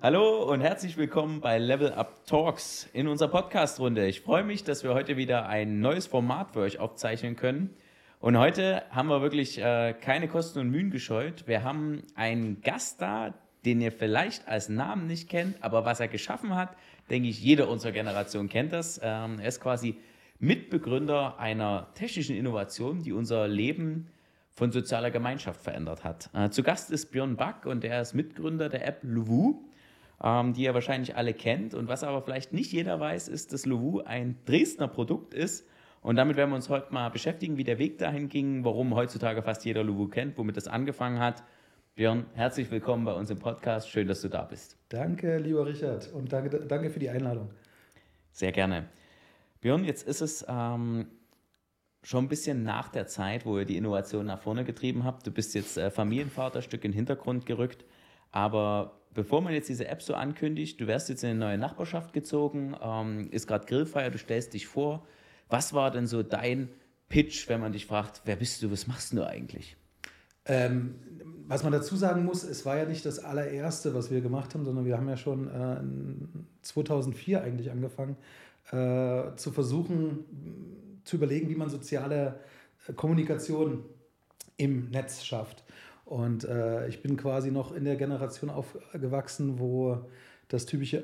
Hallo und herzlich willkommen bei Level Up Talks in unserer Podcast-Runde. Ich freue mich, dass wir heute wieder ein neues Format für euch aufzeichnen können. Und heute haben wir wirklich keine Kosten und Mühen gescheut. Wir haben einen Gast da, den ihr vielleicht als Namen nicht kennt, aber was er geschaffen hat, denke ich, jeder unserer Generation kennt das. Er ist quasi Mitbegründer einer technischen Innovation, die unser Leben von sozialer Gemeinschaft verändert hat. Zu Gast ist Björn Back und er ist Mitgründer der App Lovoo, die ihr wahrscheinlich alle kennt. Und was aber vielleicht nicht jeder weiß, ist, dass Lovoo ein Dresdner Produkt ist. Und damit werden wir uns heute mal beschäftigen, wie der Weg dahin ging, warum heutzutage fast jeder Lovoo kennt, womit das angefangen hat. Björn, herzlich willkommen bei uns im Podcast. Schön, dass du da bist. Danke, lieber Richard, und danke für die Einladung. Sehr gerne. Björn, jetzt ist es schon ein bisschen nach der Zeit, wo ihr die Innovation nach vorne getrieben habt. Du bist jetzt Familienvater, Stück in den Hintergrund gerückt. Aber bevor man jetzt diese App so ankündigt, du wärst jetzt in eine neue Nachbarschaft gezogen, ist gerade Grillfeier, du stellst dich vor. Was war denn so dein Pitch, wenn man dich fragt, wer bist du, was machst du eigentlich? Was man dazu sagen muss, es war ja nicht das allererste, was wir gemacht haben, sondern wir haben ja schon 2004 eigentlich angefangen, zu versuchen, zu überlegen, wie man soziale Kommunikation im Netz schafft. Und ich bin quasi noch in der Generation aufgewachsen, wo das typische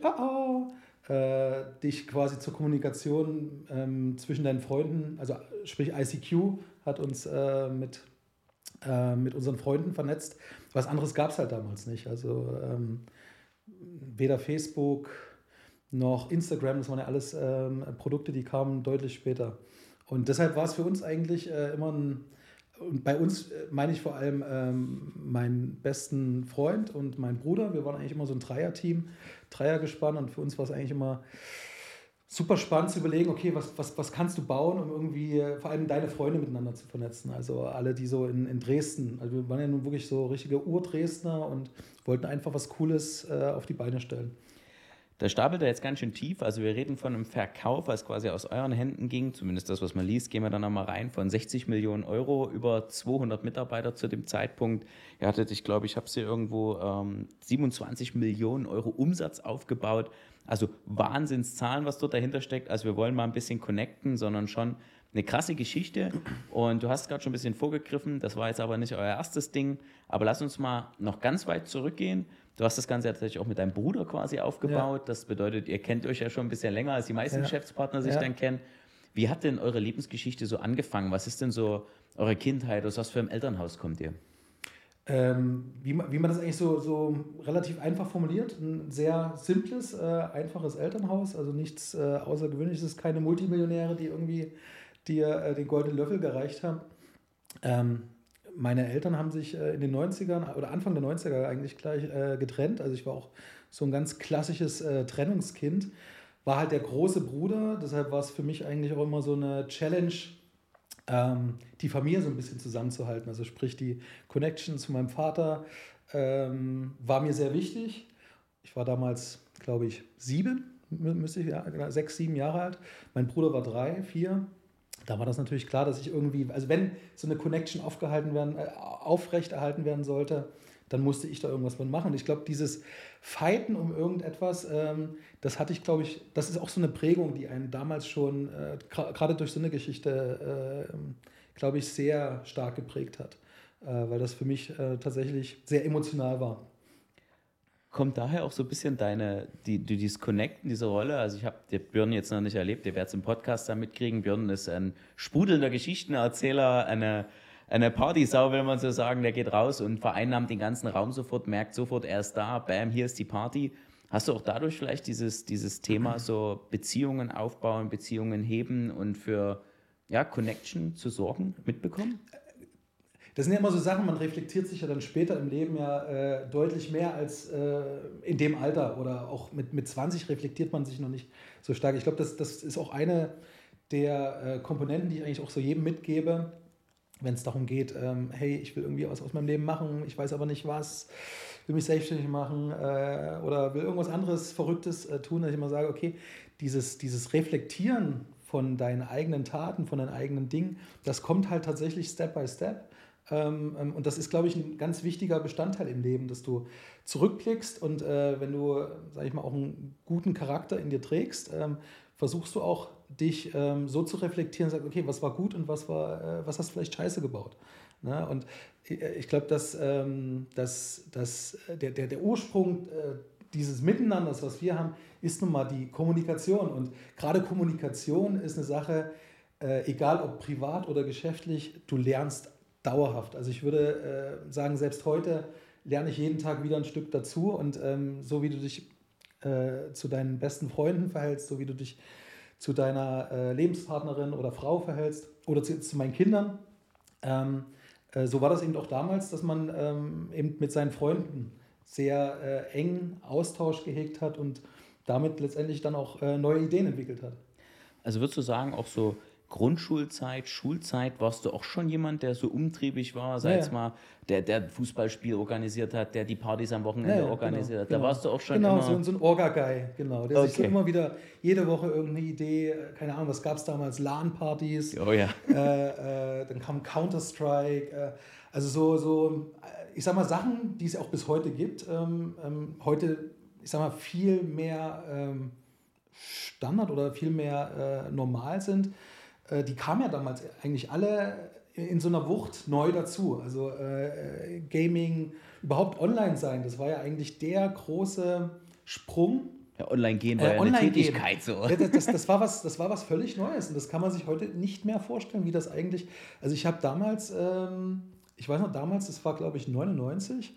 dich quasi zur Kommunikation zwischen deinen Freunden, also sprich ICQ, hat uns mit unseren Freunden vernetzt. Was anderes gab es halt damals nicht. Also weder Facebook noch Instagram, das waren ja alles Produkte, die kamen deutlich später. Und deshalb war es für uns eigentlich immer und bei uns meine ich vor allem meinen besten Freund und meinen Bruder. Wir waren eigentlich immer so ein Dreierteam, Dreiergespann, und für uns war es eigentlich immer super spannend zu überlegen, okay, was kannst du bauen, um irgendwie vor allem deine Freunde miteinander zu vernetzen. Also alle, die so in Dresden, also wir waren ja nun wirklich so richtige Ur-Dresdner und wollten einfach was Cooles auf die Beine stellen. Der stapelt da jetzt ganz schön tief. Also wir reden von einem Verkauf, was quasi aus euren Händen ging, zumindest das, was man liest, gehen wir dann nochmal rein, von 60 Millionen Euro, über 200 Mitarbeiter zu dem Zeitpunkt. Ihr hattet, ich glaube, ich habe es hier irgendwo 27 Millionen Euro Umsatz aufgebaut. Also Wahnsinnszahlen, was dort dahinter steckt. Also wir wollen mal ein bisschen connecten, sondern schon eine krasse Geschichte. Und du hast gerade schon ein bisschen vorgegriffen, das war jetzt aber nicht euer erstes Ding. Aber lass uns mal noch ganz weit zurückgehen. Du hast das Ganze tatsächlich auch mit deinem Bruder quasi aufgebaut. Ja. Das bedeutet, ihr kennt euch ja schon ein bisschen länger, als die meisten Geschäftspartner sich dann kennen. Wie hat denn eure Lebensgeschichte so angefangen? Was ist denn so eure Kindheit? Aus was für einem Elternhaus kommt ihr? Wie man das eigentlich so relativ einfach formuliert, ein sehr simples, einfaches Elternhaus, also nichts Außergewöhnliches, keine Multimillionäre, die irgendwie dir den goldenen Löffel gereicht haben. Meine Eltern haben sich in den 90ern oder Anfang der 90er eigentlich gleich getrennt. Also ich war auch so ein ganz klassisches Trennungskind. War halt der große Bruder, deshalb war es für mich eigentlich auch immer so eine Challenge, die Familie so ein bisschen zusammenzuhalten. Also sprich die Connection zu meinem Vater war mir sehr wichtig. Ich war damals, glaube ich, 6, 7 Jahre alt. Mein Bruder war 3, 4. Da war das natürlich klar, dass ich irgendwie, also wenn so eine Connection aufrechterhalten werden sollte, dann musste ich da irgendwas mit machen. Und ich glaube, dieses Fighten um irgendetwas, das hatte ich, glaube ich, das ist auch so eine Prägung, die einen damals schon, gerade durch so eine Geschichte, glaube ich, sehr stark geprägt hat. Weil das für mich tatsächlich sehr emotional war. Kommt daher auch so ein bisschen dieses Connecten, diese Rolle? Also ich habe den Björn jetzt noch nicht erlebt, ihr werdet es im Podcast da mitkriegen. Björn ist ein sprudelnder Geschichtenerzähler, eine Partysau, will man so sagen. Der geht raus und vereinnahmt den ganzen Raum sofort, merkt sofort, er ist da, bam, hier ist die Party. Hast du auch dadurch vielleicht dieses Thema so Beziehungen aufbauen, Beziehungen heben und für Connection zu sorgen mitbekommen? Das sind ja immer so Sachen, man reflektiert sich ja dann später im Leben ja deutlich mehr als in dem Alter, oder auch mit 20 reflektiert man sich noch nicht so stark. Ich glaube, das ist auch eine der Komponenten, die ich eigentlich auch so jedem mitgebe, wenn es darum geht, hey, ich will irgendwie was aus meinem Leben machen, ich weiß aber nicht was, will mich selbstständig machen oder will irgendwas anderes Verrücktes tun, dass ich immer sage, okay, dieses Reflektieren von deinen eigenen Taten, von deinen eigenen Dingen, das kommt halt tatsächlich Step by Step. Und das ist, glaube ich, ein ganz wichtiger Bestandteil im Leben, dass du zurückblickst und wenn du, sage ich mal, auch einen guten Charakter in dir trägst, versuchst du auch, dich so zu reflektieren und sagst, okay, was war gut und was hast du vielleicht scheiße gebaut. Ne? Und ich glaube, dass der Ursprung dieses Miteinanders, was wir haben, ist nun mal die Kommunikation. Und gerade Kommunikation ist eine Sache, egal ob privat oder geschäftlich, du lernst dauerhaft. Also ich würde sagen, selbst heute lerne ich jeden Tag wieder ein Stück dazu. Und so wie du dich zu deinen besten Freunden verhältst, so wie du dich zu deiner Lebenspartnerin oder Frau verhältst oder zu meinen Kindern, so war das eben auch damals, dass man eben mit seinen Freunden sehr engen Austausch gehegt hat und damit letztendlich dann auch neue Ideen entwickelt hat. Also würdest du sagen, auch so Grundschulzeit, Schulzeit, warst du auch schon jemand, der so umtriebig war, sei es mal, der Fußballspiel organisiert hat, der die Partys am Wochenende organisiert hat. Genau. Da warst du auch schon immer... Genau, so ein Orga-Guy, genau, der sich so immer wieder, jede Woche irgendeine Idee, keine Ahnung, was gab es damals, LAN-Partys, Oh ja. Dann kam Counter-Strike, also so, ich sag mal, Sachen, die es auch bis heute gibt, heute, ich sag mal, viel mehr Standard oder viel mehr normal sind. Die kamen ja damals eigentlich alle in so einer Wucht neu dazu. Also Gaming, überhaupt online sein, das war ja eigentlich der große Sprung. Ja, online gehen war ja eine Tätigkeit so. Ja, das war was völlig Neues und das kann man sich heute nicht mehr vorstellen, wie das eigentlich... Also ich habe damals, ich weiß noch damals, das war glaube ich 99,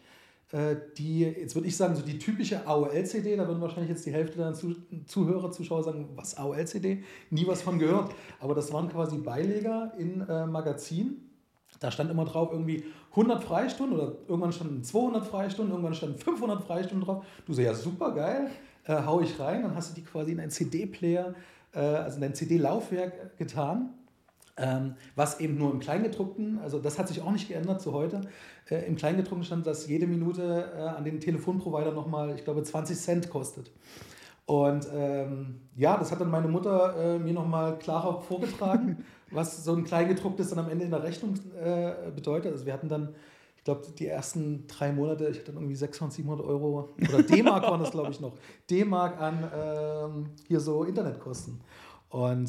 jetzt würde ich sagen, so die typische AOL-CD, da würden wahrscheinlich jetzt die Hälfte der Zuhörer, Zuschauer sagen, was AOL-CD? Nie was von gehört. Aber das waren quasi Beileger in Magazinen. Da stand immer drauf irgendwie 100 Freistunden oder irgendwann standen 200 Freistunden, irgendwann standen 500 Freistunden drauf. Du sagst, ja super geil, hau ich rein. Dann hast du die quasi in einen CD-Player, also in ein CD-Laufwerk getan. Was eben nur im Kleingedruckten, also das hat sich auch nicht geändert zu heute, im Kleingedruckten stand, dass jede Minute an den Telefonprovider nochmal, ich glaube, 20 Cent kostet. Und das hat dann meine Mutter mir nochmal klarer vorgetragen, was so ein Kleingedrucktes dann am Ende in der Rechnung bedeutet. Also wir hatten dann, ich glaube, die ersten 3 Monate, ich hatte dann irgendwie 600, 700 Euro, oder D-Mark waren das, glaube ich, noch, D-Mark an hier so Internetkosten. Und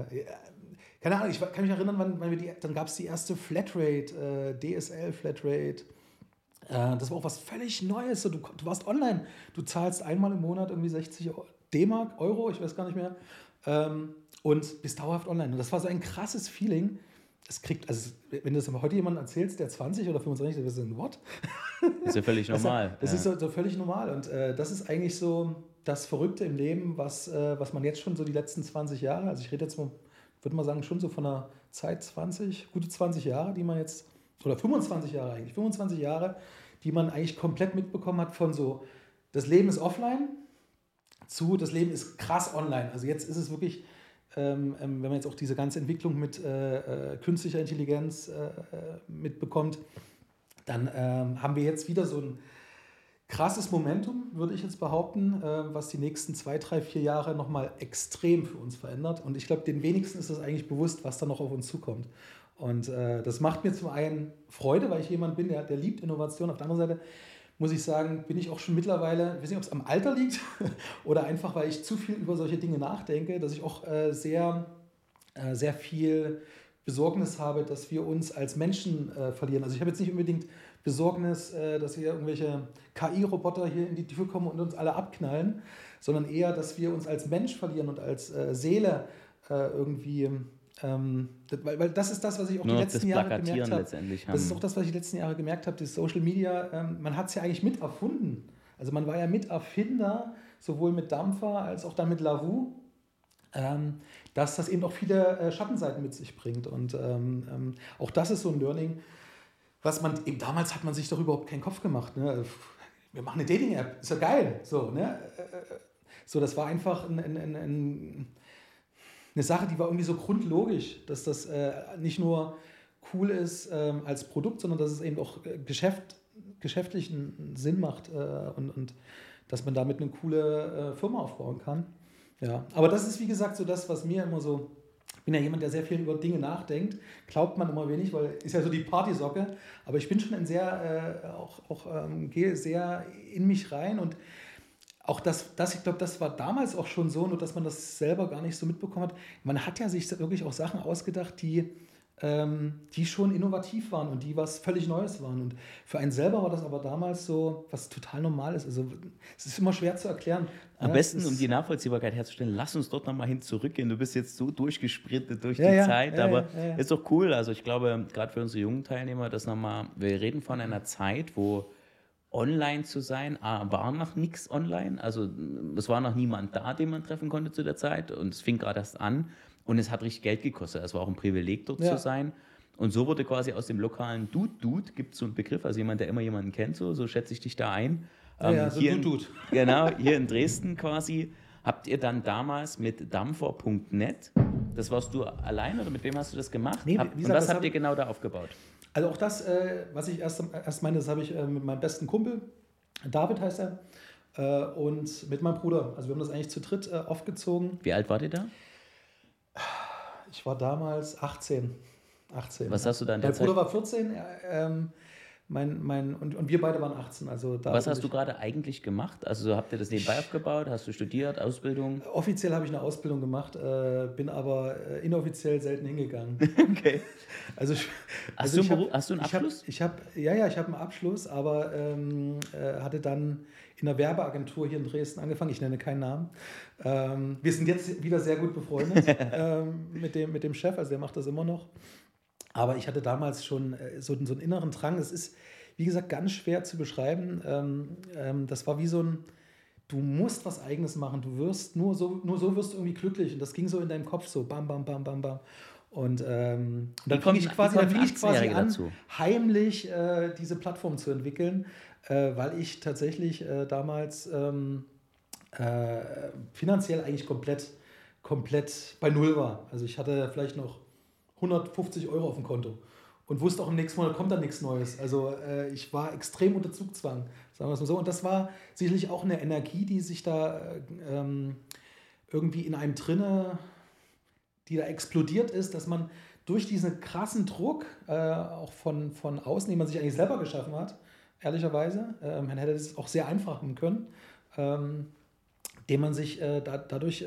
keine Ahnung, ich kann mich erinnern, dann gab es die erste Flatrate, DSL-Flatrate. Das war auch was völlig Neues. Du warst online. Du zahlst einmal im Monat irgendwie 60 D-Mark, Euro, ich weiß gar nicht mehr, und bist dauerhaft online. Und das war so ein krasses Feeling. Also wenn du das heute jemandem erzählst, der 20 oder 25 ist, wirst du what? Das ist ja völlig normal. Das ist so völlig normal. Und das ist eigentlich so das Verrückte im Leben, was man jetzt schon so die letzten 20 Jahre, also ich rede jetzt mal, würde mal sagen, schon so von einer Zeit gute 20 Jahre, die man jetzt, oder 25 Jahre eigentlich, 25 Jahre, die man eigentlich komplett mitbekommen hat von so, das Leben ist offline zu, das Leben ist krass online. Also jetzt ist es wirklich, wenn man jetzt auch diese ganze Entwicklung mit künstlicher Intelligenz mitbekommt, dann haben wir jetzt wieder so ein krasses Momentum, würde ich jetzt behaupten, was die nächsten 2, 3, 4 Jahre nochmal extrem für uns verändert. Und ich glaube, den wenigsten ist das eigentlich bewusst, was da noch auf uns zukommt. Und das macht mir zum einen Freude, weil ich jemand bin, der liebt Innovation. Auf der anderen Seite muss ich sagen, bin ich auch schon mittlerweile, ich weiß nicht, ob es am Alter liegt oder einfach, weil ich zu viel über solche Dinge nachdenke, dass ich auch sehr viel Besorgnis habe, dass wir uns als Menschen verlieren. Also ich habe jetzt nicht unbedingt Besorgnis, dass wir irgendwelche KI-Roboter hier in die Tür kommen und uns alle abknallen, sondern eher, dass wir uns als Mensch verlieren und als Seele irgendwie, weil das ist das, was ich auch die letzten Jahre gemerkt habe. Das ist auch das, was ich die letzten Jahre gemerkt habe, das Social Media, man hat es ja eigentlich mit erfunden. Also man war ja Miterfinder, sowohl mit Dampfer als auch dann mit Lavu, dass das eben auch viele Schattenseiten mit sich bringt. Und auch das ist so ein Learning, was man, eben damals hat man sich doch überhaupt keinen Kopf gemacht. Ne? Wir machen eine Dating-App, ist ja geil. So, ne? So, das war einfach eine Sache, die war irgendwie so grundlogisch, dass das nicht nur cool ist als Produkt, sondern dass es eben auch geschäftlichen Sinn macht und dass man damit eine coole Firma aufbauen kann. Ja, aber das ist, wie gesagt, so das, was mir immer so bin ja jemand, der sehr viel über Dinge nachdenkt. Glaubt man immer wenig, weil ist ja so die Partysocke. Aber ich bin schon ein sehr, gehe sehr in mich rein und auch ich glaube, das war damals auch schon so, nur dass man das selber gar nicht so mitbekommen hat. Man hat ja sich wirklich auch Sachen ausgedacht, die schon innovativ waren und die was völlig Neues waren. Und für einen selber war das aber damals so was total Normales. Also es ist immer schwer zu erklären. Am besten, um die Nachvollziehbarkeit herzustellen, lass uns dort nochmal hin zurückgehen. Du bist jetzt so durchgesprintet durch die Zeit, aber ist doch cool. Also ich glaube, gerade für unsere jungen Teilnehmer, wir reden von einer Zeit, wo online zu sein, war noch nichts online. Also es war noch niemand da, den man treffen konnte zu der Zeit. Und es fing gerade erst an. Und es hat richtig Geld gekostet. Es war auch ein Privileg, dort zu sein. Und so wurde quasi aus dem lokalen Dude, gibt es so einen Begriff, also jemand, der immer jemanden kennt, so schätze ich dich da ein. So Dude. Genau, hier in Dresden quasi, habt ihr dann damals mit dampfer.net, das warst du allein oder mit wem hast du das gemacht? Nee, Und was habt ihr genau da aufgebaut? Also auch das, was ich erst meine, das habe ich mit meinem besten Kumpel, David heißt er, und mit meinem Bruder. Also wir haben das eigentlich zu dritt aufgezogen. Wie alt wart ihr da? Ich war damals 18. Was hast du da in der Mein Zeit? Bruder war 14, und wir beide waren 18. Also Was hast du gerade eigentlich gemacht? Also habt ihr das nebenbei aufgebaut? Hast du studiert, Ausbildung? Offiziell habe ich eine Ausbildung gemacht, bin aber inoffiziell selten hingegangen. Okay. Hast du einen Abschluss? Ich habe einen Abschluss, aber hatte dann in einer Werbeagentur hier in Dresden angefangen. Ich nenne keinen Namen. Wir sind jetzt wieder sehr gut befreundet mit dem Chef, also der macht das immer noch. Aber ich hatte damals schon so einen inneren Drang. Es ist, wie gesagt, ganz schwer zu beschreiben. Das war wie so ein, du musst was Eigenes machen. Du wirst nur so wirst du irgendwie glücklich. Und das ging so in deinem Kopf so bam, bam, bam, bam, bam. Und dann fing ich quasi an, dazu? heimlich diese Plattform zu entwickeln, weil ich tatsächlich damals finanziell eigentlich komplett bei Null war. Also ich hatte vielleicht noch 150 € auf dem Konto und wusste auch im nächsten Monat kommt da nichts Neues. Also ich war extrem unter Zugzwang, sagen wir es mal so. Und das war sicherlich auch eine Energie, die sich da irgendwie in einem drinne, die da explodiert ist, dass man durch diesen krassen Druck, auch von außen, den man sich eigentlich selber geschaffen hat, ehrlicherweise, man hätte das auch sehr einfach machen können, den man sich dadurch,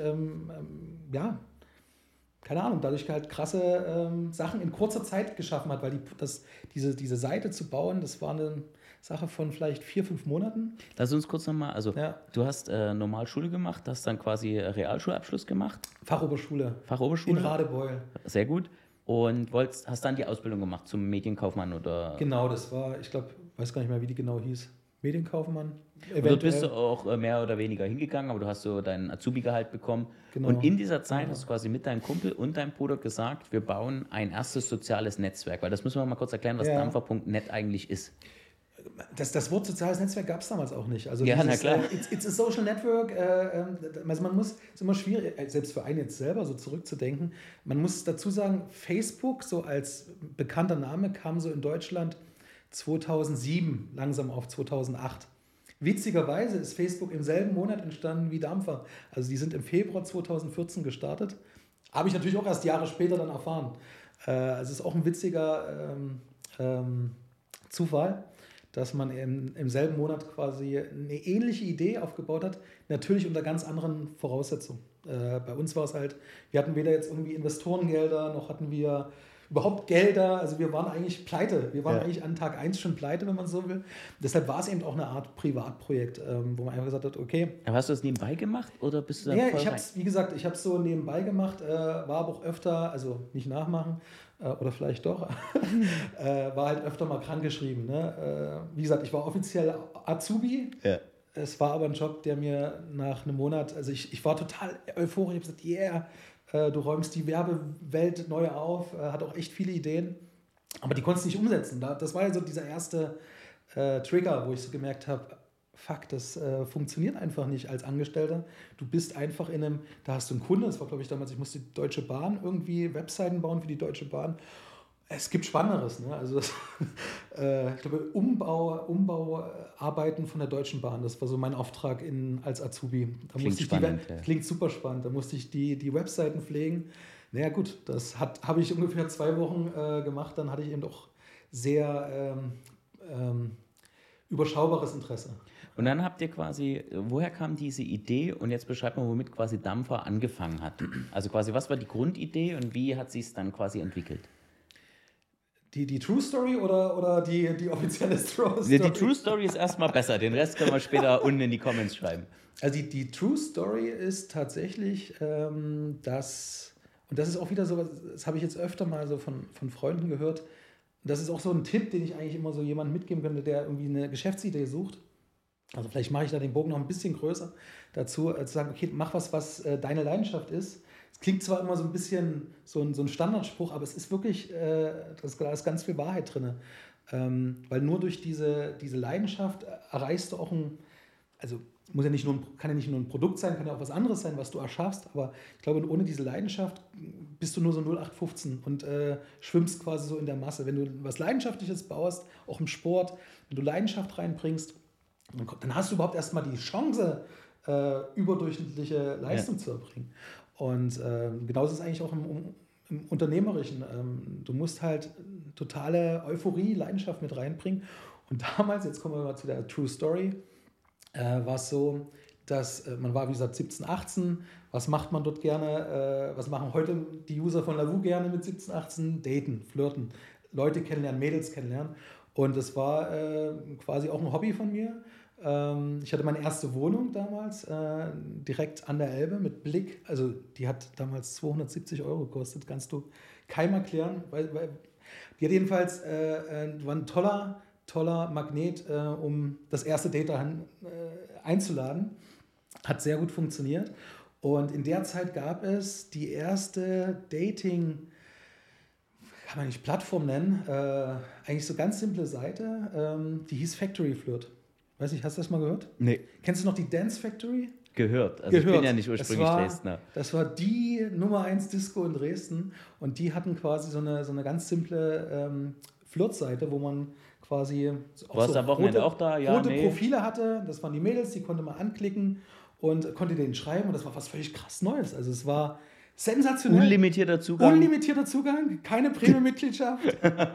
keine Ahnung, dadurch halt krasse Sachen in kurzer Zeit geschaffen hat, weil diese Seite zu bauen, das war eine Sache von vielleicht 4-5 Monaten. Lass uns kurz nochmal, du hast Normalschule gemacht, hast dann quasi Realschulabschluss gemacht. Fachoberschule. In Radebeul. Sehr gut. Und hast dann die Ausbildung gemacht zum Medienkaufmann oder? Genau, das war, ich glaube, weiß gar nicht mehr, wie die genau hieß. Medienkaufmann. Und dort bist du auch mehr oder weniger hingegangen, aber du hast so dein Azubi-Gehalt bekommen. Genau. Und in dieser Zeit hast du quasi mit deinem Kumpel und deinem Bruder gesagt, wir bauen ein erstes soziales Netzwerk. Weil das müssen wir mal kurz erklären, was Dampfer.net eigentlich ist. Das Wort soziales Netzwerk gab es damals auch nicht. Also na klar. It's a social network. Also man muss, es ist immer schwierig, selbst für einen jetzt selber so zurückzudenken. Man muss dazu sagen, Facebook so als bekannter Name kam so in Deutschland 2007 langsam auf 2008. Witzigerweise ist Facebook im selben Monat entstanden wie Dampfer. Also die sind im Februar 2014 gestartet. Habe ich natürlich auch erst Jahre später dann erfahren. Also es ist auch ein witziger Zufall, dass man im selben Monat quasi eine ähnliche Idee aufgebaut hat, natürlich unter ganz anderen Voraussetzungen. Bei uns war es halt, wir hatten weder jetzt irgendwie Investorengelder, noch hatten wir überhaupt Gelder, also wir waren eigentlich pleite. Wir waren eigentlich an Tag 1 schon pleite, wenn man so will. Deshalb war es eben auch eine Art Privatprojekt, wo man einfach gesagt hat, okay. Aber hast du das nebenbei gemacht oder bist du dann voll rein? Wie gesagt, ich habe es so nebenbei gemacht, war aber auch öfter, also nicht nachmachen, oder vielleicht doch, war halt öfter mal krankgeschrieben. Ne? Wie gesagt, ich war offiziell Azubi. Ja. Es war aber ein Job, der mir nach einem Monat, also ich war total euphorisch, ich habe gesagt, yeah, du räumst die Werbewelt neu auf, hat auch echt viele Ideen, aber die konntest du nicht umsetzen. Das war ja so dieser erste Trigger, wo ich so gemerkt habe, fuck, das funktioniert einfach nicht als Angestellter. Du bist einfach da hast du einen Kunde, das war glaube ich damals, ich musste die Deutsche Bahn irgendwie Webseiten bauen für die Deutsche Bahn. Es gibt Spannenderes, ne? Also ich glaube, Umbauarbeiten von der Deutschen Bahn, das war so mein Auftrag als Azubi. Klingt spannend. Klingt super spannend. Da musste ich die Webseiten pflegen. Naja gut, das habe ich ungefähr 2 Wochen gemacht, dann hatte ich eben doch sehr überschaubares Interesse. Und dann habt ihr quasi, woher kam diese Idee und jetzt beschreibt mal, womit quasi Dampfer angefangen hat. Also quasi, was war die Grundidee und wie hat sie es dann quasi entwickelt? Die True Story oder die offizielle Story? Die True Story ist erstmal besser, den Rest können wir später unten in die Comments schreiben. Also die True Story ist tatsächlich, und das ist auch wieder so, das habe ich jetzt öfter mal so von Freunden gehört, das ist auch so ein Tipp, den ich eigentlich immer so jemandem mitgeben könnte, der irgendwie eine Geschäftsidee sucht. Also vielleicht mache ich da den Bogen noch ein bisschen größer dazu, zu sagen, okay, mach was deine Leidenschaft ist. Es klingt zwar immer so ein bisschen so ein Standardspruch, aber es ist wirklich, da ist ganz viel Wahrheit drin. Weil nur durch diese Leidenschaft erreichst du auch also muss ja nicht nur kann ja nicht nur ein Produkt sein, kann ja auch was anderes sein, was du erschaffst, aber ich glaube, ohne diese Leidenschaft bist du nur so 0815 und schwimmst quasi so in der Masse. Wenn du was Leidenschaftliches baust, auch im Sport, wenn du Leidenschaft reinbringst, dann hast du überhaupt erstmal die Chance, überdurchschnittliche Leistung zu erbringen. Und genauso ist es eigentlich auch im Unternehmerischen. Du musst halt totale Euphorie, Leidenschaft mit reinbringen. Und damals, jetzt kommen wir mal zu der True Story, war es so, dass man war, wie gesagt, 17, 18. Was macht man dort gerne? Was machen heute die User von Lavu gerne mit 17, 18? Daten, flirten, Leute kennenlernen, Mädels kennenlernen. Und das war quasi auch ein Hobby von mir. Ich hatte meine erste Wohnung damals direkt an der Elbe mit Blick. Also die hat damals 270 € gekostet, kannst du keinem erklären. Weil die hat jedenfalls, war ein toller Magnet, um das erste Date dahin einzuladen. Hat sehr gut funktioniert. Und in der Zeit gab es die erste Dating, kann man nicht Plattform nennen, eigentlich so ganz simple Seite, die hieß Factory Flirt. Weiß nicht, hast du das mal gehört? Nee. Kennst du noch die Dance Factory? Gehört. Also ich bin ja nicht ursprünglich Dresdner. Das war die Nummer 1 Disco in Dresden und die hatten quasi so eine ganz simple Flirtseite, wo man quasi auch so am Wochenende auch da? Ja, rote Profile hatte. Das waren die Mädels, die konnte man anklicken und konnte denen schreiben und das war was völlig krass Neues. Also es war sensationell. Unlimitierter Zugang, keine Premium-Mitgliedschaft.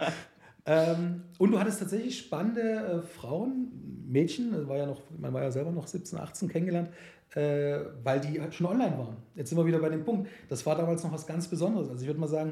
Und du hattest tatsächlich spannende Frauen, Mädchen, man war ja selber noch 17, 18 kennengelernt, weil die halt schon online waren. Jetzt sind wir wieder bei dem Punkt. Das war damals noch was ganz Besonderes. Also ich würde mal sagen,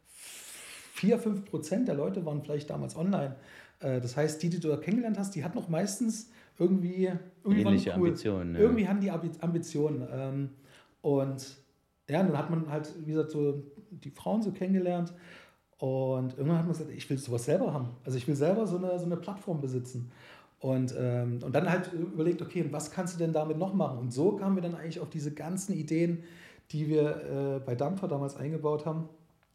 4-5% der Leute waren vielleicht damals online. Das heißt, die du da kennengelernt hast, die hatten noch meistens irgendwie ähnliche cool. Ambitionen. Ja. Irgendwie hatten die Ambitionen. Und ja, dann hat man halt, wie gesagt, so die Frauen so kennengelernt. Und irgendwann hat man gesagt, ich will sowas selber haben. Also ich will selber so eine Plattform besitzen. Und dann halt überlegt, okay, was kannst du denn damit noch machen? Und so kamen wir dann eigentlich auf diese ganzen Ideen, die wir bei Dampfer damals eingebaut haben,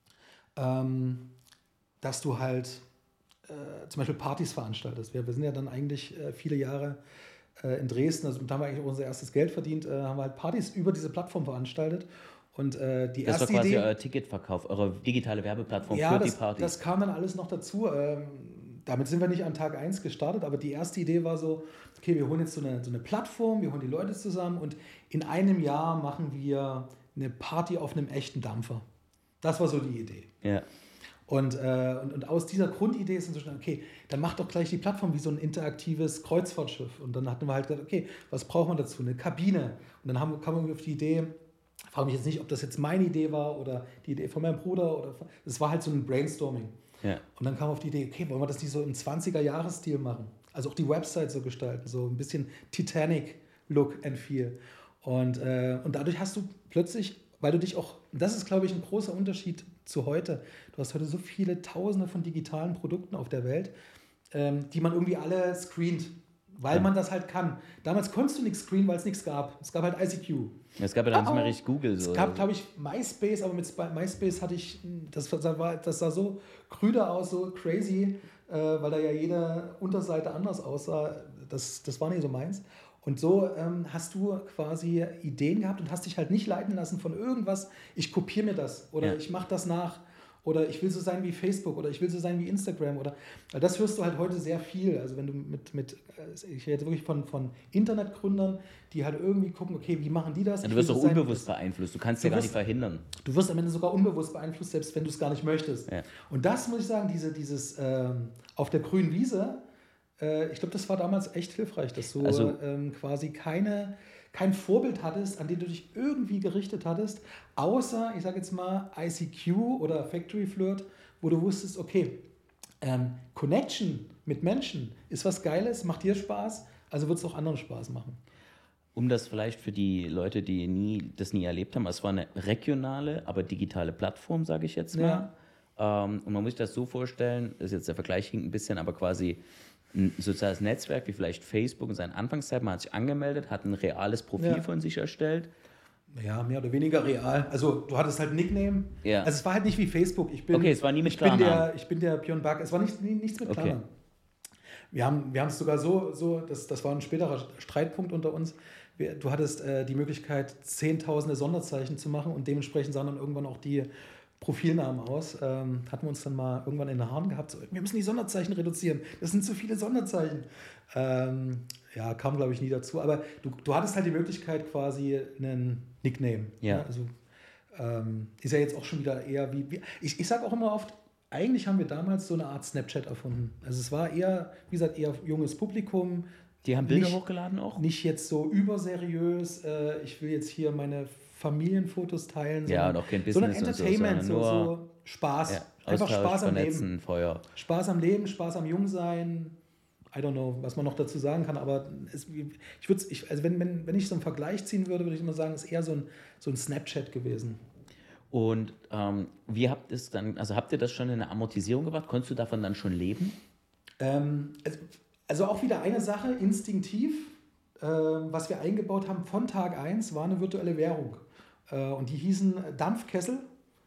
dass du halt zum Beispiel Partys veranstaltest. Wir sind ja dann eigentlich viele Jahre in Dresden, also da haben wir eigentlich auch unser erstes Geld verdient, haben wir halt Partys über diese Plattform veranstaltet. Und die erste das war quasi Idee, euer Ticketverkauf, eure digitale Werbeplattform ja, für die Partys. das kam dann alles noch dazu. Damit sind wir nicht an Tag 1 gestartet, aber die erste Idee war so, okay, wir holen jetzt so eine Plattform, wir holen die Leute zusammen und in einem Jahr machen wir eine Party auf einem echten Dampfer. Das war so die Idee. Ja. Und aus dieser Grundidee ist dann so schnell, okay, dann mach doch gleich die Plattform wie so ein interaktives Kreuzfahrtschiff. Und dann hatten wir halt gesagt, okay, was braucht man dazu? Eine Kabine. Und dann kam man auf die Idee, ich frage mich jetzt nicht, ob das jetzt meine Idee war oder die Idee von meinem Bruder. Es war halt so ein Brainstorming. Ja. Und dann kam auf die Idee, okay, wollen wir das nicht so im 20er-Jahres-Stil machen? Also auch die Website so gestalten, so ein bisschen Titanic-Look and Feel. Und dadurch hast du plötzlich, weil du dich auch, das ist, glaube ich, ein großer Unterschied zu heute. Du hast heute so viele Tausende von digitalen Produkten auf der Welt, die man irgendwie alle screent, weil man das halt kann. Damals konntest du nichts screenen, weil es nichts gab. Es gab halt ICQ. Es gab ja dann nicht mehr richtig Google. So. Es gab, glaube ich, MySpace, aber mit MySpace hatte ich, das sah so krüder aus, so crazy, weil da ja jede Unterseite anders aussah. Das war nicht so meins. Und so hast du quasi Ideen gehabt und hast dich halt nicht leiten lassen von irgendwas, ich kopiere mir das oder ich mache das nach. oder ich will so sein wie Facebook oder ich will so sein wie Instagram oder weil das hörst du halt heute sehr viel. Also wenn du ich rede wirklich von Internetgründern, die halt irgendwie gucken, okay, wie machen die das? Du wirst auch unbewusst beeinflusst, du kannst ja gar nicht verhindern. Du wirst am Ende sogar unbewusst beeinflusst, selbst wenn du es gar nicht möchtest. Ja. Und das muss ich sagen, dieses auf der grünen Wiese, ich glaube, das war damals echt hilfreich, dass du quasi kein Vorbild hattest, an den du dich irgendwie gerichtet hattest, außer, ich sage jetzt mal, ICQ oder Factory Flirt, wo du wusstest, okay, Connection mit Menschen ist was Geiles, macht dir Spaß, also wird es auch anderen Spaß machen. Um das vielleicht für die Leute, die das nie erlebt haben, es war eine regionale, aber digitale Plattform, sage ich jetzt mal. Ja. Und man muss sich das so vorstellen, ist jetzt der Vergleich hinkt ein bisschen, aber quasi ein soziales Netzwerk wie vielleicht Facebook in seinen Anfangszeiten, man hat sich angemeldet, hat ein reales Profil von sich erstellt. Ja, mehr oder weniger real. Also du hattest halt ein Nickname. Ja. Also es war halt nicht wie Facebook. Es war nie mit Klarnamen. Ich bin der Björn Back. Es war nichts mit Klarnamen. Wir haben es sogar so das war ein späterer Streitpunkt unter uns. Du hattest die Möglichkeit, 10.000 Sonderzeichen zu machen und dementsprechend sahen dann irgendwann auch die Profilnamen aus. Hatten wir uns dann mal irgendwann in den Haaren gehabt, so, wir müssen die Sonderzeichen reduzieren. Das sind zu viele Sonderzeichen. Kam, glaube ich, nie dazu. Aber du hattest halt die Möglichkeit, quasi einen Nickname. Ja. Also, ist ja jetzt auch schon wieder eher wie ich sage auch immer oft, eigentlich haben wir damals so eine Art Snapchat erfunden. Also es war eher, wie gesagt, eher junges Publikum. Die haben Bilder hochgeladen auch? Nicht jetzt so überseriös, ich will jetzt hier meine Familienfotos teilen. Ja, und auch kein Business. Sondern Entertainment, so Spaß. Ja, einfach Spaß am vernetzen, Leben. Feuer. Spaß am Leben, Spaß am Jungsein. I don't know, was man noch dazu sagen kann, aber wenn ich so einen Vergleich ziehen würde, würde ich immer sagen, es ist eher so ein Snapchat gewesen. Und wie habt ihr es dann, also habt ihr das schon in eine Amortisierung gebracht? Konntest du davon dann schon leben? Also auch wieder eine Sache, instinktiv, was wir eingebaut haben von Tag 1, war eine virtuelle Währung. Und die hießen Dampfkessel.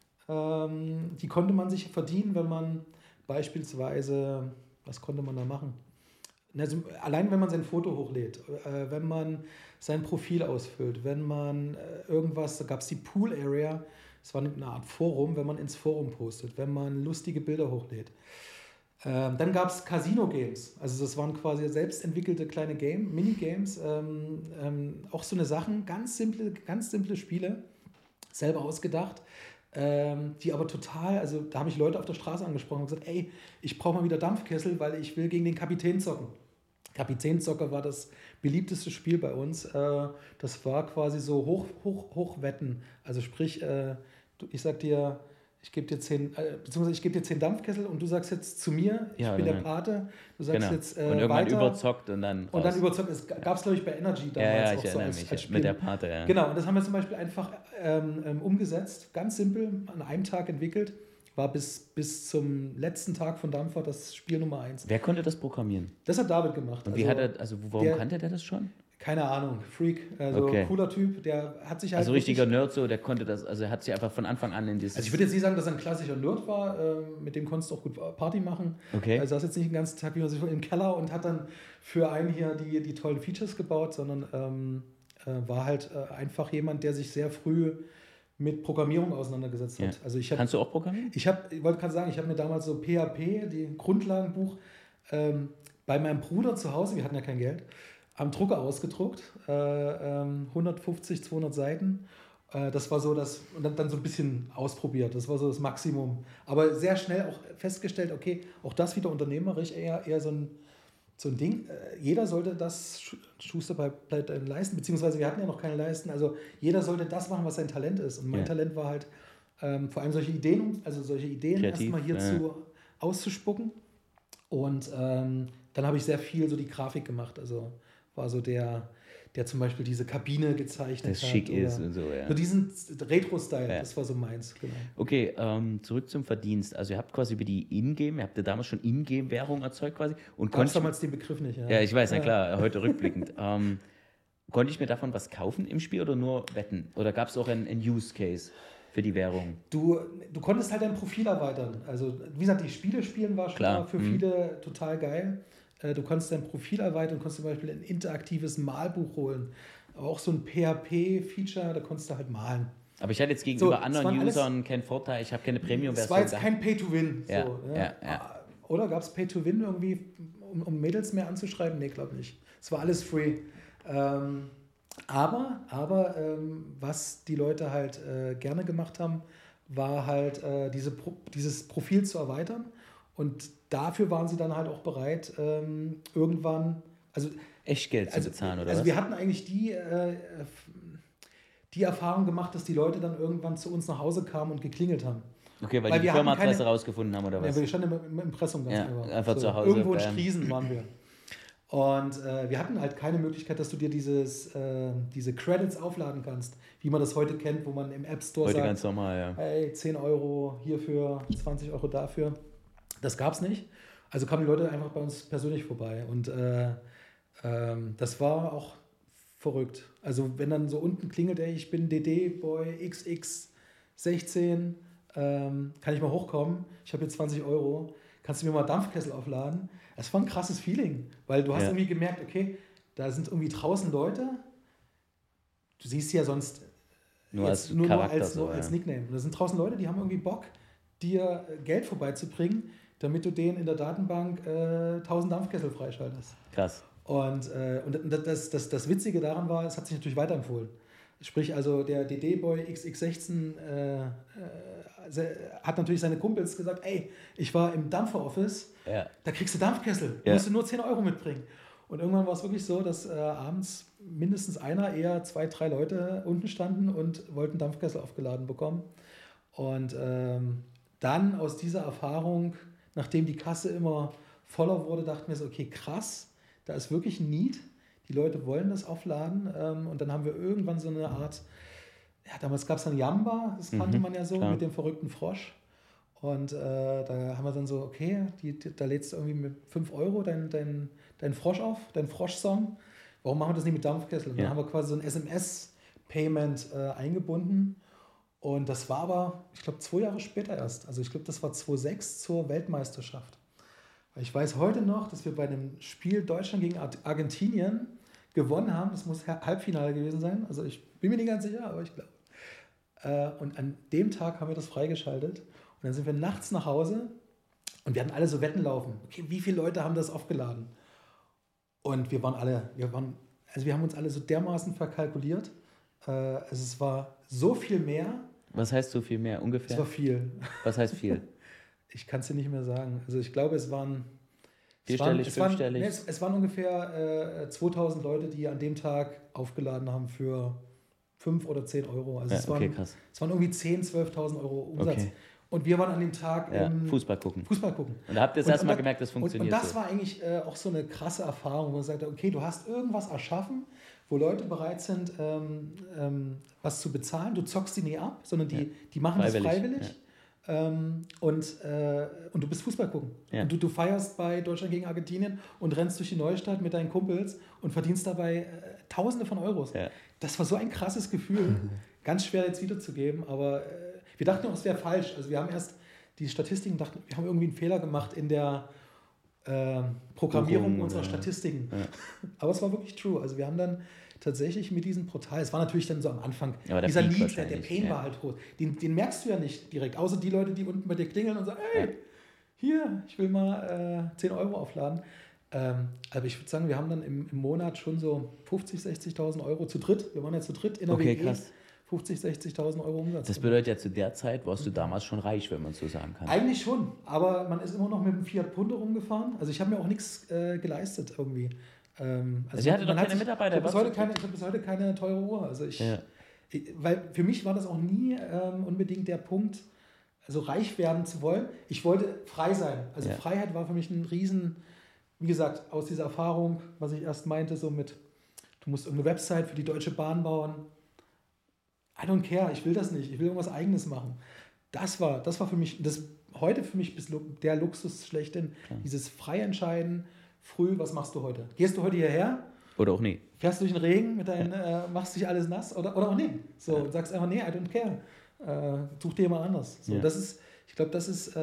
Die konnte man sich verdienen, wenn man beispielsweise, was konnte man da machen? Also allein wenn man sein Foto hochlädt, wenn man sein Profil ausfüllt, wenn man irgendwas, da gab es die Pool Area, das war eine Art Forum, wenn man ins Forum postet, wenn man lustige Bilder hochlädt. Dann gab es Casino-Games, also das waren quasi selbst entwickelte kleine Minigames, auch so eine Sachen, ganz simple Spiele, selber ausgedacht, die aber total, also da habe ich Leute auf der Straße angesprochen und gesagt, ey, ich brauche mal wieder Dampfkessel, weil ich will gegen den Kapitän zocken. Kapitänzocker war das beliebteste Spiel bei uns. Das war quasi so Hochwetten. Also sprich, ich sag dir, ich gebe dir 10 Dampfkessel und du sagst jetzt zu mir, ich bin der Pate, du sagst jetzt und irgendwann weiter. Überzockt und dann überzockt. Es gab es, glaube ich, bei Energy damals auch so als Spiel. Mit der Pate, ja. Genau, und das haben wir zum Beispiel einfach umgesetzt, ganz simpel, an einem Tag entwickelt. War bis zum letzten Tag von Dampfer das Spiel Nummer 1. Wer konnte das programmieren? Das hat David gemacht. Und warum kannte der das schon? Keine Ahnung, Freak, cooler Typ, der hat sich halt... Also richtiger Nerd so, der konnte das, also er hat sich einfach von Anfang an in dieses... Also ich würde jetzt nicht sagen, dass er ein klassischer Nerd war, mit dem konntest du auch gut Party machen. Okay. Also er saß jetzt nicht den ganzen Tag wie man sich im Keller und hat dann für einen hier die tollen Features gebaut, sondern war halt einfach jemand, der sich sehr früh mit Programmierung auseinandergesetzt hat. Ja. Also kannst du auch programmieren? Ich wollte gerade sagen, ich habe mir damals so PHP, die Grundlagenbuch, bei meinem Bruder zu Hause, wir hatten ja kein Geld, am Drucker ausgedruckt, 150, 200 Seiten. Das war so das, und dann so ein bisschen ausprobiert, das war so das Maximum. Aber sehr schnell auch festgestellt, okay, auch das wieder unternehmerisch eher so ein Ding. Jeder sollte das, Schuster bleibt leisten, beziehungsweise wir hatten ja noch keine Leisten, also jeder sollte das machen, was sein Talent ist. Und mein Talent war halt, vor allem solche Ideen erstmal hierzu auszuspucken. Und dann habe ich sehr viel so die Grafik gemacht, also war so der zum Beispiel diese Kabine gezeichnet hat. Das schick ist und so, ja. So diesen Retro-Style, das war so meins, genau. Okay, zurück zum Verdienst. Also ihr habt quasi über die ihr habt ja damals schon Ingame-Währung erzeugt quasi. Gab es damals den Begriff nicht, ja. Ja, ich weiß, na klar, heute rückblickend. Konnte ich mir davon was kaufen im Spiel oder nur wetten? Oder gab es auch einen Use Case für die Währung? Du konntest halt dein Profil erweitern. Also wie gesagt, die Spiele spielen war schon mal für viele total geil. Du konntest dein Profil erweitern, konntest zum Beispiel ein interaktives Malbuch holen. Aber auch so ein PHP-Feature, da konntest du halt malen. Aber ich hatte jetzt gegenüber es anderen waren Usern keinen Vorteil, ich habe keine Es Premium-Version war jetzt gehabt. kein Pay-to-Win. Ja, So, ja. Oder gab es Pay-to-Win irgendwie, um Mädels mehr anzuschreiben? Nee, glaube nicht. Es war alles free. Aber was die Leute halt gerne gemacht haben, war halt dieses Profil zu erweitern. Und dafür waren sie dann halt auch bereit, irgendwann, Echtgeld zu bezahlen, oder also was? wir hatten eigentlich die Erfahrung gemacht, dass die Leute dann irgendwann zu uns nach Hause kamen und geklingelt haben. Okay, weil die wir Firmenadresse rausgefunden haben, oder Ja, was? wir standen im Impressum ganz einfach zu Hause. Irgendwo in Striesen waren wir. Und wir hatten halt keine Möglichkeit, dass du dir diese Credits aufladen kannst, wie man das heute kennt, wo man im App Store Heute sagt, ganz normal, ja. hey, 10 Euro hierfür, 20 Euro dafür. Das gab es nicht. Also kamen die Leute einfach bei uns persönlich vorbei. Und das war auch verrückt. Also wenn dann so unten klingelt, ey, ich bin DD-Boy XX16, kann ich mal hochkommen? Ich habe jetzt 20 Euro. Kannst du mir mal Dampfkessel aufladen? Das war ein krasses Feeling, weil du hast irgendwie gemerkt, okay, da sind irgendwie draußen Leute, du siehst sie ja sonst nur als Nickname. Und da sind draußen Leute, die haben irgendwie Bock, dir Geld vorbeizubringen, damit du denen in der Datenbank 1000 Dampfkessel freischaltest. Krass. Und das Witzige daran war, es hat sich natürlich weiterempfohlen. Sprich, also der DD-Boy XX16 hat natürlich seine Kumpels gesagt, ey, ich war im Dampfer-Office, da kriegst du Dampfkessel, musst du nur 10 Euro mitbringen. Und irgendwann war es wirklich so, dass abends mindestens einer, eher 2, 3 Leute unten standen und wollten Dampfkessel aufgeladen bekommen. Und dann aus dieser Erfahrung, nachdem die Kasse immer voller wurde, dachten wir so, okay, krass, da ist wirklich ein Need. Die Leute wollen das aufladen. Und dann haben wir irgendwann so eine Art, damals gab es dann Yamba, das kannte man ja so, mit dem verrückten Frosch. Und da haben wir dann so, okay, da lädst du irgendwie mit 5 Euro deinen Frosch auf, deinen Frosch-Song. Warum machen wir das nicht mit Dampfkessel? Und dann haben wir quasi so ein SMS-Payment eingebunden. Und das war aber, ich glaube, 2 Jahre später erst. Also ich glaube, das war 2006 zur Weltmeisterschaft. Weil ich weiß heute noch, dass wir bei einem Spiel Deutschland gegen Argentinien gewonnen haben. Das muss Halbfinale gewesen sein. Also ich bin mir nicht ganz sicher, aber ich glaube. Und an dem Tag haben wir das freigeschaltet. Und dann sind wir nachts nach Hause und wir hatten alle so Wetten laufen. Okay, wie viele Leute haben das aufgeladen? Und wir haben uns alle so dermaßen verkalkuliert. Es war so viel mehr. Was heißt so viel mehr ungefähr? Es war viel. Was heißt viel? Ich kann es dir nicht mehr sagen. Also ich glaube, es waren... Vierstellig, fünfstellig? Es waren ungefähr 2000 Leute, die an dem Tag aufgeladen haben für 5 oder 10 Euro. Also es waren irgendwie 10.000, 12.000 Euro Umsatz. Okay. Und wir waren an dem Tag Fußball gucken. Und da habt ihr das erstmal gemerkt, das funktioniert. Und das war eigentlich auch so eine krasse Erfahrung, wo man sagt, okay, du hast irgendwas erschaffen, wo Leute bereit sind, was zu bezahlen. Du zockst die nie ab, sondern die machen das freiwillig. Ja. Und du bist Fußball gucken. Ja. Und du feierst bei Deutschland gegen Argentinien und rennst durch die Neustadt mit deinen Kumpels und verdienst dabei Tausende von Euros. Ja. Das war so ein krasses Gefühl. Ganz schwer jetzt wiederzugeben, aber wir dachten auch, es wäre falsch. Also wir haben erst die Statistiken, dachten, wir haben irgendwie einen Fehler gemacht in der Programmierung unserer Statistiken. Ja. Aber es war wirklich true. Also wir haben dann tatsächlich mit diesem Portal, es war natürlich dann so am Anfang, dieser Lead, der Pain war halt groß. Den merkst du ja nicht direkt, außer die Leute, die unten bei dir klingeln und sagen, hey, hier, ich will mal 10 Euro aufladen. Aber ich würde sagen, wir haben dann im Monat schon so 50.000, 60.000 Euro zu dritt. Wir waren ja zu dritt in der WG. Krass. 50.000, 60.000 Euro Umsatz. Das bedeutet ja, zu der Zeit warst du damals schon reich, wenn man so sagen kann. Eigentlich schon, aber man ist immer noch mit dem Fiat Punto rumgefahren. Also ich habe mir auch nichts geleistet irgendwie. Also ihr hattet doch keine Mitarbeiter? Ich habe bis heute keine teure Uhr. Also weil für mich war das auch nie unbedingt der Punkt, also reich werden zu wollen. Ich wollte frei sein. Also Freiheit war für mich ein Riesen, wie gesagt, aus dieser Erfahrung, was ich erst meinte, so mit, du musst irgendeine Website für die Deutsche Bahn bauen. I don't care, ich will das nicht, ich will irgendwas Eigenes machen. Das war für mich, heute für mich der Luxus schlechthin, dieses frei entscheiden, früh, was machst du heute? Gehst du heute hierher? Oder auch nie. Fährst du durch den Regen, machst dich alles nass oder auch nicht? So, und sagst einfach, nee, I don't care. Such dir jemand anders. So, ich glaube, das ist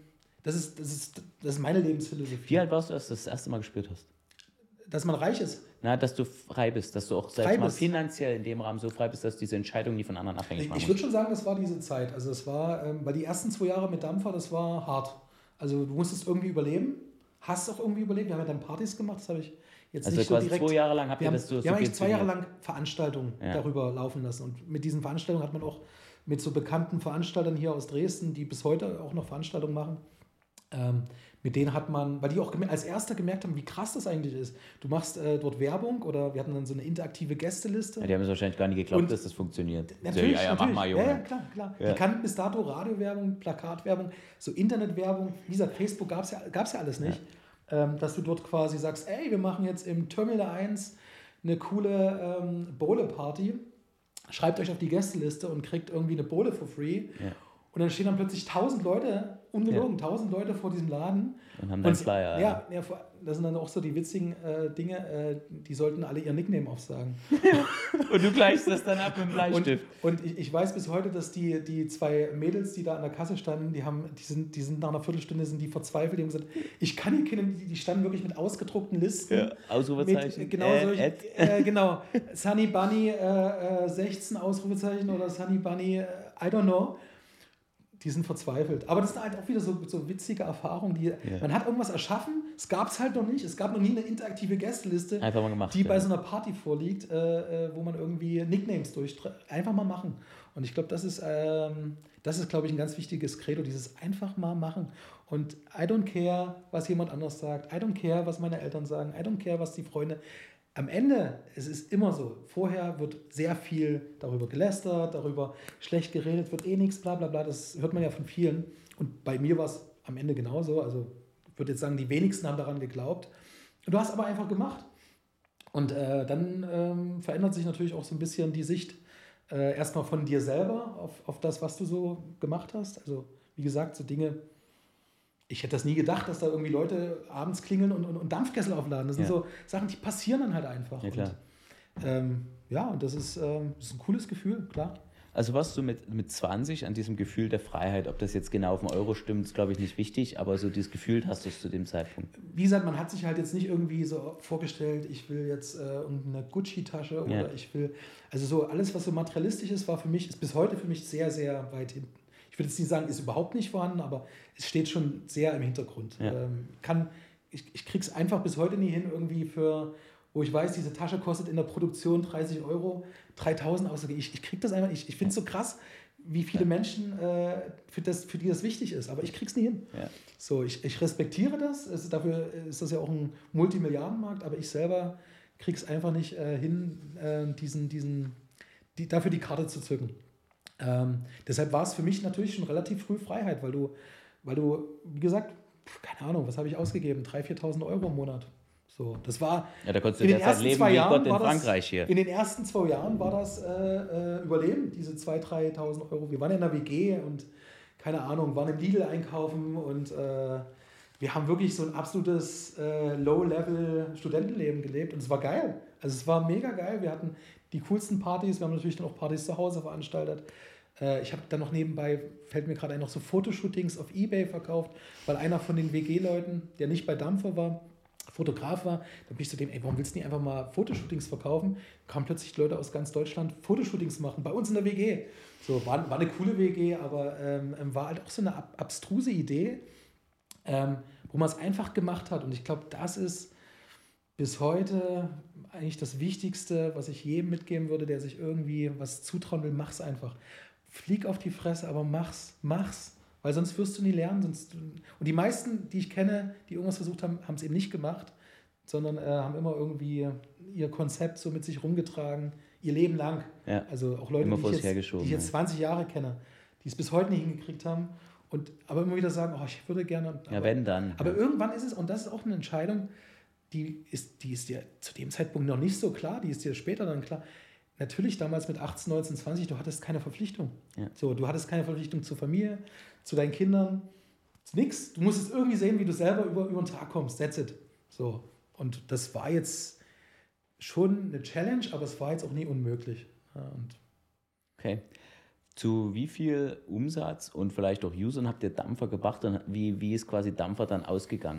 meine Lebensphilosophie. Wie alt warst du, als du das erste Mal gespürt hast? Dass man reich ist. dass du frei bist, dass du auch selbst mal finanziell in dem Rahmen so frei bist, dass du diese Entscheidung nie von anderen abhängig machst. Ich würde schon sagen, das war diese Zeit. Also es war, weil die ersten 2 Jahre mit Dampfer, das war hart. Also du musstest irgendwie überleben, hast auch irgendwie überlebt. Wir haben ja dann Partys gemacht, das habe ich jetzt also nicht so direkt. 2 Jahre lang habt ihr das so wir haben eigentlich 2 Jahre lang Veranstaltungen darüber laufen lassen. Und mit diesen Veranstaltungen hat man auch mit so bekannten Veranstaltern hier aus Dresden, die bis heute auch noch Veranstaltungen machen, mit denen hat man, weil die auch als Erster gemerkt haben, wie krass das eigentlich ist. Du machst dort Werbung oder wir hatten dann so eine interaktive Gästeliste. Ja, die haben es wahrscheinlich gar nicht geglaubt, dass das funktioniert. Natürlich, mach mal, Junge. Ja, klar. Ja. Die kannten bis dato Radiowerbung, Plakatwerbung, so Internetwerbung. Wie gesagt, Facebook gab es ja alles nicht. Ja. Dass du dort quasi sagst, ey, wir machen jetzt im Terminal 1 eine coole Bowle-Party. Schreibt euch auf die Gästeliste und kriegt irgendwie eine Bowle for free. Ja. Und dann stehen dann plötzlich 1000 Leute, ungelogen, 1000 Leute vor diesem Laden. Und haben dann Flyer. Ja, das sind dann auch so die witzigen Dinge, die sollten alle ihr Nickname aufsagen. Und du gleichst das dann ab mit dem Bleistift. Und ich weiß bis heute, dass die 2 Mädels, die da an der Kasse standen, die sind nach einer Viertelstunde verzweifelt, die haben gesagt, ich kann hier keine, die standen wirklich mit ausgedruckten Listen. Ja, Ausrufezeichen. Mit, genau, genau. Sunny Bunny 16 Ausrufezeichen oder Sunny Bunny, I don't know. Die sind verzweifelt. Aber das sind halt auch wieder so witzige Erfahrungen. Man hat irgendwas erschaffen, es gab es halt noch nicht. Es gab noch nie eine interaktive Gästeliste, einfach mal gemacht, die bei so einer Party vorliegt, wo man irgendwie Nicknames einfach mal machen. Und ich glaube, das ist, glaube ich, ein ganz wichtiges Credo, dieses einfach mal machen. Und I don't care, was jemand anders sagt. I don't care, was meine Eltern sagen. I don't care, was die Freunde... Am Ende, es ist immer so, vorher wird sehr viel darüber gelästert, darüber schlecht geredet, wird nichts, bla bla bla, das hört man ja von vielen. Und bei mir war es am Ende genauso, also ich würde jetzt sagen, die wenigsten haben daran geglaubt. Und du hast aber einfach gemacht. Und dann verändert sich natürlich auch so ein bisschen die Sicht erstmal von dir selber auf das, was du so gemacht hast. Also wie gesagt, so Dinge... Ich hätte das nie gedacht, dass da irgendwie Leute abends klingeln und Dampfkessel aufladen. Das sind so Sachen, die passieren dann halt einfach. Ja, klar. Und das ist ein cooles Gefühl, klar. Also warst du mit 20 an diesem Gefühl der Freiheit, ob das jetzt genau auf den Euro stimmt, ist glaube ich nicht wichtig, aber so dieses Gefühl hast du es zu dem Zeitpunkt. Wie gesagt, man hat sich halt jetzt nicht irgendwie so vorgestellt, ich will jetzt irgendeine Gucci-Tasche oder ich will, also so alles, was so materialistisch ist, ist bis heute für mich sehr, sehr weit hinten. Ich würde jetzt nicht sagen, ist überhaupt nicht vorhanden, aber es steht schon sehr im Hintergrund. Ja. Ich kriege es einfach bis heute nie hin, irgendwie wo ich weiß, diese Tasche kostet in der Produktion 30 €, 3.000 auszugeben. Ich kriege das einfach, ich finde es so krass, wie viele Menschen, für die das wichtig ist, aber ich kriege es nie hin. Ja. So, ich respektiere das, dafür ist das ja auch ein Multimilliardenmarkt, aber ich selber kriege es einfach nicht hin, dafür die Karte zu zücken. Deshalb war es für mich natürlich schon relativ früh Freiheit, weil du, wie gesagt, keine Ahnung, was habe ich ausgegeben? 3.000, 4.000 € im Monat. So, das war. Ja, da konntest du derzeit leben wie Gott in Frankreich hier. In den ersten 2 Jahren war das Überleben, diese 2.000, 3.000 €. Wir waren in der WG und keine Ahnung, waren im Lidl einkaufen und wir haben wirklich so ein absolutes Low-Level-Studentenleben gelebt und es war geil. Also es war mega geil. Wir hatten die coolsten Partys. Wir haben natürlich dann auch Partys zu Hause veranstaltet. Ich habe dann noch nebenbei, fällt mir gerade ein, noch so Fotoshootings auf eBay verkauft, weil einer von den WG-Leuten, der nicht bei Dampfer war, Fotograf war, da bin ich zu dem, warum willst du nicht einfach mal Fotoshootings verkaufen? Kamen plötzlich Leute aus ganz Deutschland Fotoshootings machen, bei uns in der WG. So, war eine coole WG, aber war halt auch so eine abstruse Idee, wo man es einfach gemacht hat. Und ich glaube, das ist bis heute eigentlich das Wichtigste, was ich jedem mitgeben würde, der sich irgendwie was zutrauen will, mach's einfach. Flieg auf die Fresse, aber mach's. Weil sonst wirst du nie lernen. Und die meisten, die ich kenne, die irgendwas versucht haben, haben es eben nicht gemacht, sondern haben immer irgendwie ihr Konzept so mit sich rumgetragen, ihr Leben lang. Ja. Also auch Leute, die ich jetzt 20 Jahre kenne, die es bis heute nicht hingekriegt haben, aber immer wieder sagen, ich würde gerne. Ja, wenn dann. Aber irgendwann ist es, und das ist auch eine Entscheidung, die ist dir zu dem Zeitpunkt noch nicht so klar, die ist dir später dann klar. Natürlich damals mit 18, 19, 20, du hattest keine Verpflichtung. Ja. So, du hattest keine Verpflichtung zur Familie, zu deinen Kindern, nix. Du musstest irgendwie sehen, wie du selber über den Tag kommst. That's it. So. Und das war jetzt schon eine Challenge, aber es war jetzt auch nie unmöglich. Ja, okay. Zu wie viel Umsatz und vielleicht auch Usern habt ihr Dampfer gebracht und wie ist quasi Dampfer dann ausgegangen?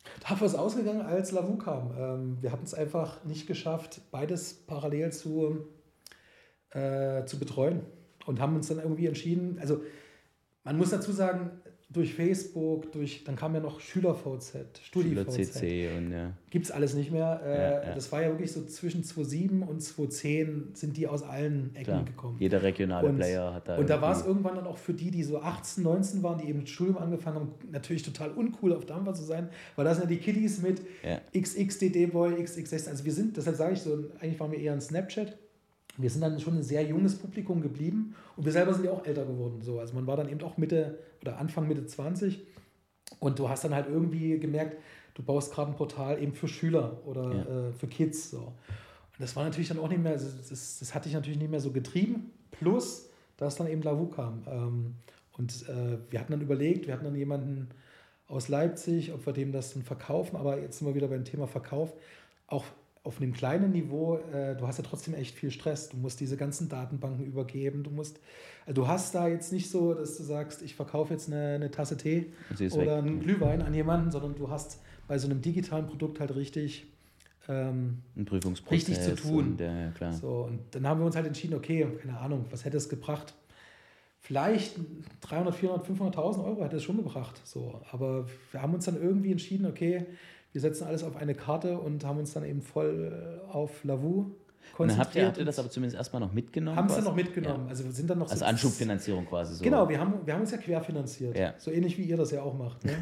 Dafür ist ausgegangen, als Lavu kam. Wir hatten es einfach nicht geschafft, beides parallel zu betreuen und haben uns dann irgendwie entschieden, also man muss dazu sagen, durch Facebook, dann kam ja noch SchülerVZ, SchülerCC und ja. Gibt es alles nicht mehr. Das war ja wirklich so zwischen 2007 und 2010 sind die aus allen Ecken gekommen. Jeder regionale Player hat da. Und da war es irgendwann dann auch für die so 18, 19 waren, die eben mit Studium angefangen haben, natürlich total uncool auf Dampfer zu sein, weil da sind ja die Kiddies mit XXDD-Boy, XX16. Also wir sind, deshalb sage ich so, eigentlich waren wir eher ein Snapchat. Wir sind dann schon ein sehr junges Publikum geblieben und wir selber sind ja auch älter geworden. So. Also man war dann eben auch Anfang Mitte 20 und du hast dann halt irgendwie gemerkt, du baust gerade ein Portal eben für Schüler oder für Kids. So. Und das war natürlich dann auch nicht mehr, also das hatte ich natürlich nicht mehr so getrieben, plus, dass dann eben Lavu kam. Wir hatten dann überlegt, wir hatten dann jemanden aus Leipzig, ob wir dem das dann verkaufen, aber jetzt sind wir wieder beim Thema Verkauf, auch auf einem kleinen Niveau, du hast ja trotzdem echt viel Stress. Du musst diese ganzen Datenbanken übergeben. Du hast da jetzt nicht so, dass du sagst, ich verkaufe jetzt eine Tasse Tee oder einen Glühwein an jemanden, sondern du hast bei so einem digitalen Produkt halt richtig ein Prüfungsprozess. Richtig zu tun. Und, ja, klar. So, und dann haben wir uns halt entschieden, okay, keine Ahnung, was hätte es gebracht? Vielleicht 300, 400, 500.000 Euro hätte es schon gebracht. So. Aber wir haben uns dann irgendwie entschieden, okay, wir setzen alles auf eine Karte und haben uns dann eben voll auf Lavu konzentriert. Und dann habt ihr das aber zumindest erstmal noch mitgenommen? Haben es dann noch mitgenommen. Ja. Also wir sind dann noch als Anschubfinanzierung quasi so. Genau, wir haben uns ja querfinanziert. Ja. So ähnlich wie ihr das ja auch macht. Ne?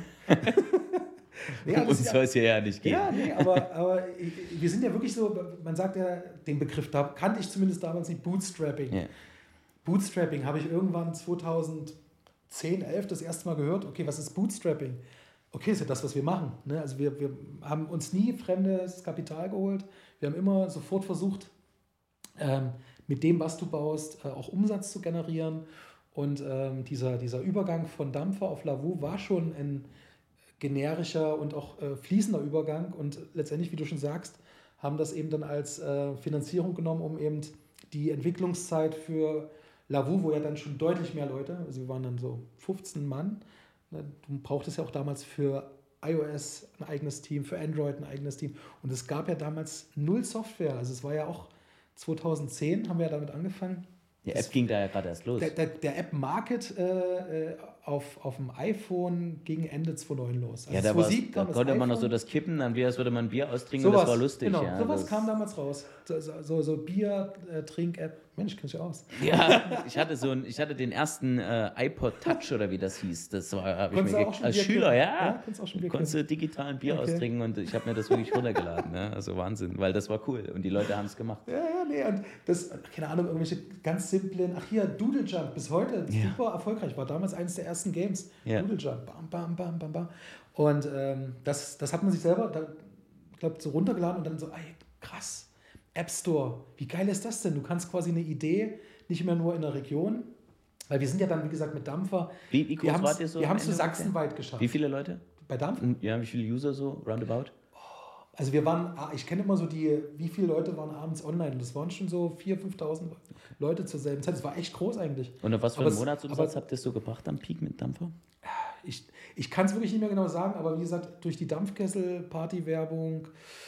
Uns soll es ja nicht gehen. Ja, nee, aber wir sind ja wirklich so, man sagt ja den Begriff, da kannte ich zumindest damals nicht, Bootstrapping. Ja. Bootstrapping habe ich irgendwann 2010, 11 das erste Mal gehört. Okay, was ist Bootstrapping? Okay, ist ja das, was wir machen. Ne? Also wir haben uns nie fremdes Kapital geholt. Wir haben immer sofort versucht, mit dem, was du baust, auch Umsatz zu generieren. Und dieser Übergang von Dampfer auf Lavu war schon ein generischer und auch fließender Übergang. Und letztendlich, wie du schon sagst, haben das eben dann als Finanzierung genommen, um eben die Entwicklungszeit für Lavu, wo ja dann schon deutlich mehr Leute, also wir waren dann so 15 Mann, du brauchtest ja auch damals für iOS ein eigenes Team, für Android ein eigenes Team. Und es gab ja damals null Software. Also es war ja auch 2010, haben wir ja damit angefangen. Die App ging da ja gerade erst los. Der App-Market auf dem iPhone ging Ende 2009 los. Also ja, da konnte man noch so das Kippen, dann wie als würde man Bier austrinken, sowas, das war lustig. Genau, ja, sowas kam damals raus. So Bier, Trink-App. Mensch, kennst du aus. Ja, ich hatte den ersten iPod Touch oder wie das hieß. Das war als Schüler, konntest du digital ein Bier austrinken und ich habe mir das wirklich runtergeladen. Ja, also Wahnsinn, weil das war cool und die Leute haben es gemacht. Und das, keine Ahnung, irgendwelche ganz simplen, Doodle Jump, bis heute super erfolgreich, war damals eines der ersten Games. Ja. Doodle Jump, bam, bam, bam, bam, bam. Und das hat man sich selber, ich glaube, so runtergeladen und dann so, ey, krass. App Store, wie geil ist das denn? Du kannst quasi eine Idee, nicht mehr nur in der Region, weil wir sind ja dann, wie gesagt, mit Dampfer. Wie groß wart ihr so? Wir haben es so sachsenweit geschafft. Wie viele Leute? Bei Dampfer? Ja, wie viele User so, roundabout? Also ich kenne immer so wie viele Leute waren abends online. Und das waren schon so 4.000, 5.000 Leute zur selben Zeit. Das war echt groß eigentlich. Und auf was für einen Monatsumsatz habt ihr so gebracht am Peak mit Dampfer? Ich kann es wirklich nicht mehr genau sagen, aber wie gesagt, durch die Dampfkessel, Partywerbung,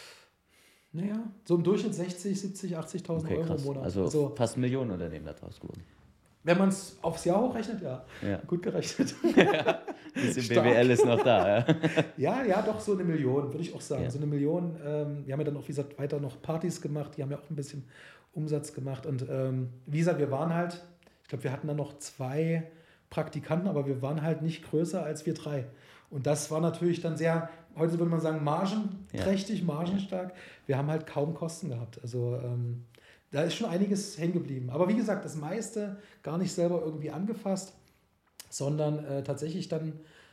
naja, so im Durchschnitt 60, 70, 80.000 Euro im Monat. Also fast Millionenunternehmen da draus geworden. Wenn man es aufs Jahr hochrechnet, ja. Gut gerechnet. Ein bisschen BWL ist noch da. Ja, doch so 1 Million, würde ich auch sagen. Ja. So 1 Million. Wir haben ja dann auch, wie gesagt, weiter noch Partys gemacht. Die haben ja auch ein bisschen Umsatz gemacht. Und wie gesagt, wir waren halt, ich glaube, wir hatten dann noch 2 Praktikanten, aber wir waren halt nicht größer als wir 3. Und das war natürlich dann sehr, heute würde man sagen, margenträchtig, margenstark. Wir haben halt kaum Kosten gehabt. Also da ist schon einiges hängen geblieben. Aber wie gesagt, das meiste gar nicht selber irgendwie angefasst, sondern tatsächlich dann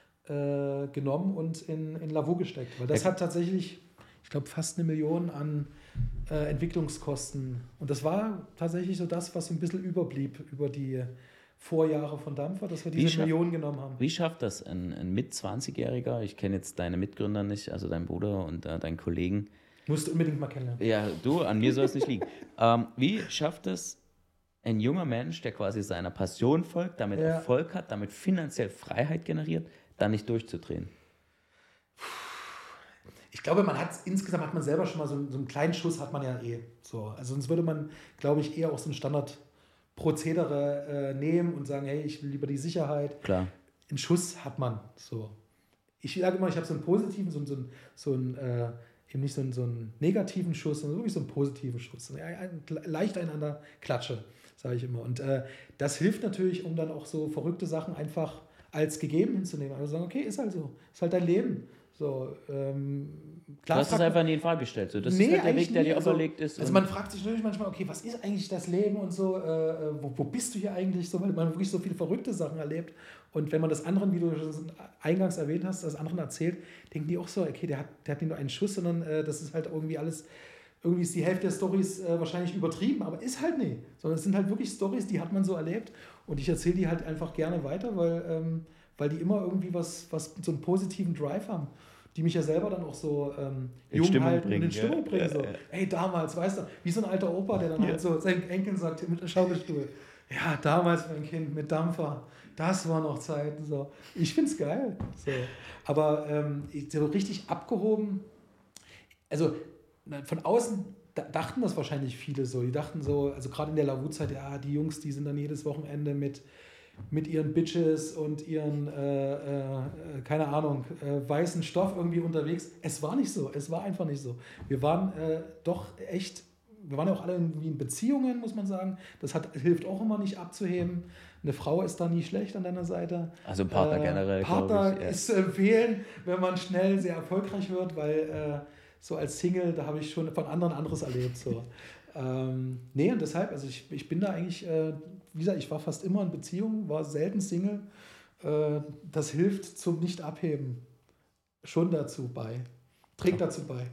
genommen und in Lavu gesteckt. Weil das hat tatsächlich, ich glaube, fast 1 Million an Entwicklungskosten. Und das war tatsächlich so das, was so ein bisschen überblieb über die Vorjahre von Dampfer, dass wir diese Millionen genommen haben. Wie schafft das ein Mit-20-Jähriger? Ich kenne jetzt deine Mitgründer nicht, also deinen Bruder und deinen Kollegen. Musst du unbedingt mal kennenlernen. Ja, an mir soll es nicht liegen. Wie schafft es ein junger Mensch, der quasi seiner Passion folgt, damit Erfolg hat, damit finanziell Freiheit generiert, da nicht durchzudrehen? Ich glaube, insgesamt hat man selber schon mal so einen kleinen Schuss, hat man ja eh. So. Also sonst würde man, glaube ich, eher auch so ein Standardprozedere nehmen und sagen, hey, ich will lieber die Sicherheit. Klar. Einen Schuss hat man. So. Ich sage immer, ich habe so einen positiven, eben nicht so einen negativen Schuss, sondern wirklich so einen positiven Schuss. Leicht einander Klatsche, sage ich immer. Und das hilft natürlich, um dann auch so verrückte Sachen einfach als gegeben hinzunehmen. Also sagen, okay, ist halt so. Ist halt dein Leben. So, klar, du hast es einfach nie in Frage gestellt. So, das ist halt der Weg, der dir auferlegt ist. Also man fragt sich natürlich manchmal, okay, was ist eigentlich das Leben und so, wo bist du hier eigentlich so, weil man wirklich so viele verrückte Sachen erlebt. Und wenn man das anderen, wie du schon eingangs erwähnt hast, das anderen erzählt, denken die auch so, okay, der hat nicht nur einen Schuss, sondern das ist halt irgendwie alles, irgendwie ist die Hälfte der Storys wahrscheinlich übertrieben, aber ist halt nicht. Sondern es sind halt wirklich Storys, die hat man so erlebt und ich erzähle die halt einfach gerne weiter, weil die immer irgendwie was so einen positiven Drive haben, die mich ja selber dann auch so jung halten und in Stimmung bringen. So. Ey, damals, weißt du, wie so ein alter Opa, der dann halt so seinen Enkeln sagt, mit dem Schaukelstuhl, ja, damals mein Kind mit Dampfer, das waren noch Zeiten. So. Ich find's geil. So. Aber so richtig abgehoben, also von außen dachten das wahrscheinlich viele so. Die dachten so, also gerade in der Lavu-Zeit, ja, die Jungs, die sind dann jedes Wochenende mit ihren Bitches und ihren, keine Ahnung, weißen Stoff irgendwie unterwegs. Es war nicht so, es war einfach nicht so. Wir waren wir waren ja auch alle irgendwie in Beziehungen, muss man sagen. Das hilft auch immer nicht abzuheben. Eine Frau ist da nie schlecht an deiner Seite. Also ein Partner generell, Partner ist zu empfehlen, wenn man schnell sehr erfolgreich wird, weil so als Single, da habe ich schon von anderen anderes erlebt. So. Nee, und deshalb, also ich bin da eigentlich, wie gesagt, ich war fast immer in Beziehung, war selten Single. Das hilft zum Nicht-Abheben schon dazu bei. Trägt dazu bei.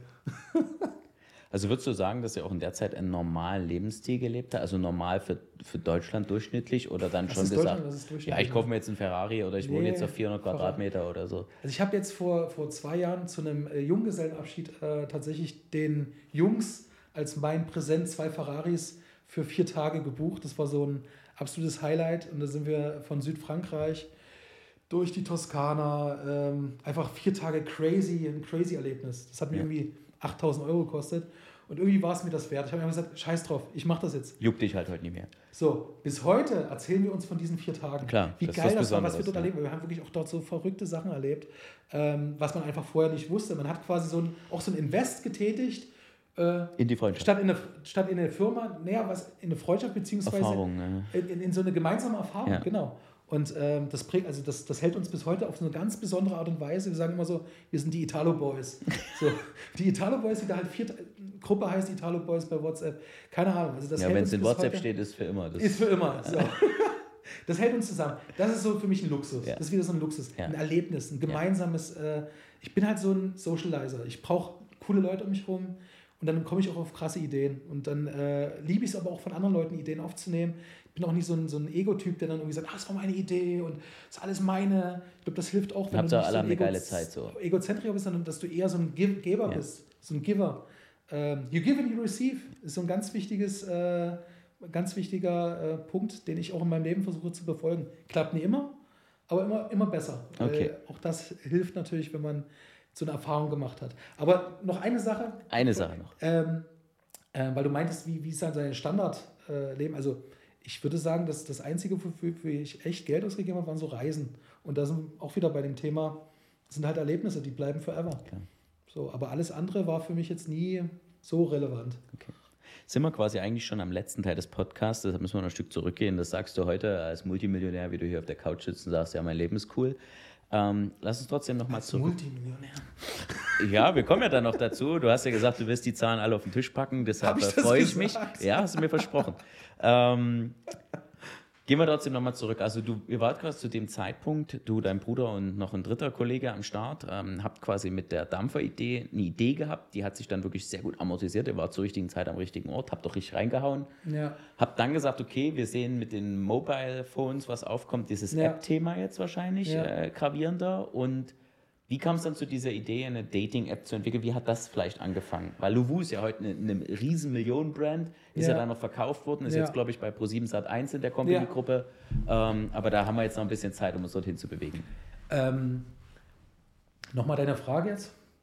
Also würdest du sagen, dass ihr auch in der Zeit einen normalen Lebensstil gelebt habt? Also normal für Deutschland durchschnittlich oder dann schon gesagt, ja, ich kaufe mir jetzt einen Ferrari oder ich wohne jetzt auf 400 Quadratmeter oder so? Also ich habe jetzt vor 2 Jahren zu einem Junggesellenabschied tatsächlich den Jungs als mein Präsent 2 Ferraris für 4 Tage gebucht. Das war so ein absolutes Highlight und da sind wir von Südfrankreich durch die Toskana, einfach 4 Tage ein crazy Erlebnis. Das hat mir irgendwie 8.000 € gekostet und irgendwie war es mir das wert. Ich habe mir gesagt, scheiß drauf, ich mache das jetzt. Juckt dich halt heute nicht mehr. So, bis heute erzählen wir uns von diesen 4 Tagen. Klar, wie geil das war, was wir dort erleben. Wir haben wirklich auch dort so verrückte Sachen erlebt, was man einfach vorher nicht wusste. Man hat quasi so ein Invest getätigt, in die Freundschaft. Statt in eine Firma, in eine Freundschaft, beziehungsweise Erfahrung, in so eine gemeinsame Erfahrung, genau. Und das prägt, also das hält uns bis heute auf so eine ganz besondere Art und Weise. Wir sagen immer so, wir sind die Italo Boys. So, die Italo Boys, die da halt Gruppe heißt Italo Boys bei WhatsApp. Keine Ahnung. Also das wenn es in WhatsApp steht, ist für immer. Ist für immer. So. Das hält uns zusammen. Das ist so für mich ein Luxus. Ja. Das ist wieder so ein Luxus. Ja. Ein Erlebnis, ein gemeinsames. Ich bin halt so ein Socializer. Ich brauche coole Leute um mich rum. Und dann komme ich auch auf krasse Ideen. Und dann liebe ich es aber auch von anderen Leuten, Ideen aufzunehmen. Ich bin auch nicht so ein Ego-Typ, der dann irgendwie sagt, das war meine Idee und das ist alles meine. Ich glaube, das hilft auch, wenn du nicht alle eine geile Zeit so. Egozentriker bist, sondern dass du eher so ein Geber bist, so ein Giver. You give and you receive ist so ein ganz wichtiger Punkt, den ich auch in meinem Leben versuche zu befolgen. Klappt nicht immer, aber immer besser. Okay. Auch das hilft natürlich, wenn man so eine Erfahrung gemacht hat. Aber noch eine Sache. Eine Sache noch. Weil du meintest, wie ist dann sein Standardleben? Also ich würde sagen, dass das Einzige, wofür ich echt Geld ausgegeben habe, waren so Reisen. Und da sind auch wieder bei dem Thema, das sind halt Erlebnisse, die bleiben forever. Klar. So, aber alles andere war für mich jetzt nie so relevant. Okay. Sind wir quasi eigentlich schon am letzten Teil des Podcasts, deshalb müssen wir noch ein Stück zurückgehen. Das sagst du heute als Multimillionär, wie du hier auf der Couch sitzt und sagst, ja, mein Leben ist cool. Lass uns trotzdem nochmal zurück. Multimillionär. Ja, wir kommen ja dann noch dazu. Du hast ja gesagt, du wirst die Zahlen alle auf den Tisch packen, deshalb freue ich mich. Ja, hast du mir versprochen. Gehen wir trotzdem nochmal zurück. Also ihr wart quasi zu dem Zeitpunkt, du, dein Bruder und noch ein dritter Kollege am Start, habt quasi mit der Dampfer-Idee eine Idee gehabt, die hat sich dann wirklich sehr gut amortisiert. Ihr wart zur richtigen Zeit am richtigen Ort, habt doch richtig reingehauen. Ja. Habt dann gesagt, okay, wir sehen mit den Mobile Phones, was aufkommt, dieses App-Thema jetzt wahrscheinlich gravierender. Und wie kam es dann zu dieser Idee, eine Dating-App zu entwickeln? Wie hat das vielleicht angefangen? Weil Luvu ist ja heute eine riesen Millionen-Brand, ist ja dann noch verkauft worden, ist jetzt, glaube ich, bei Pro7 Sat.1 in der Company-Gruppe. Aber da haben wir jetzt noch ein bisschen Zeit, um uns dorthin zu bewegen. Nochmal deine Frage jetzt?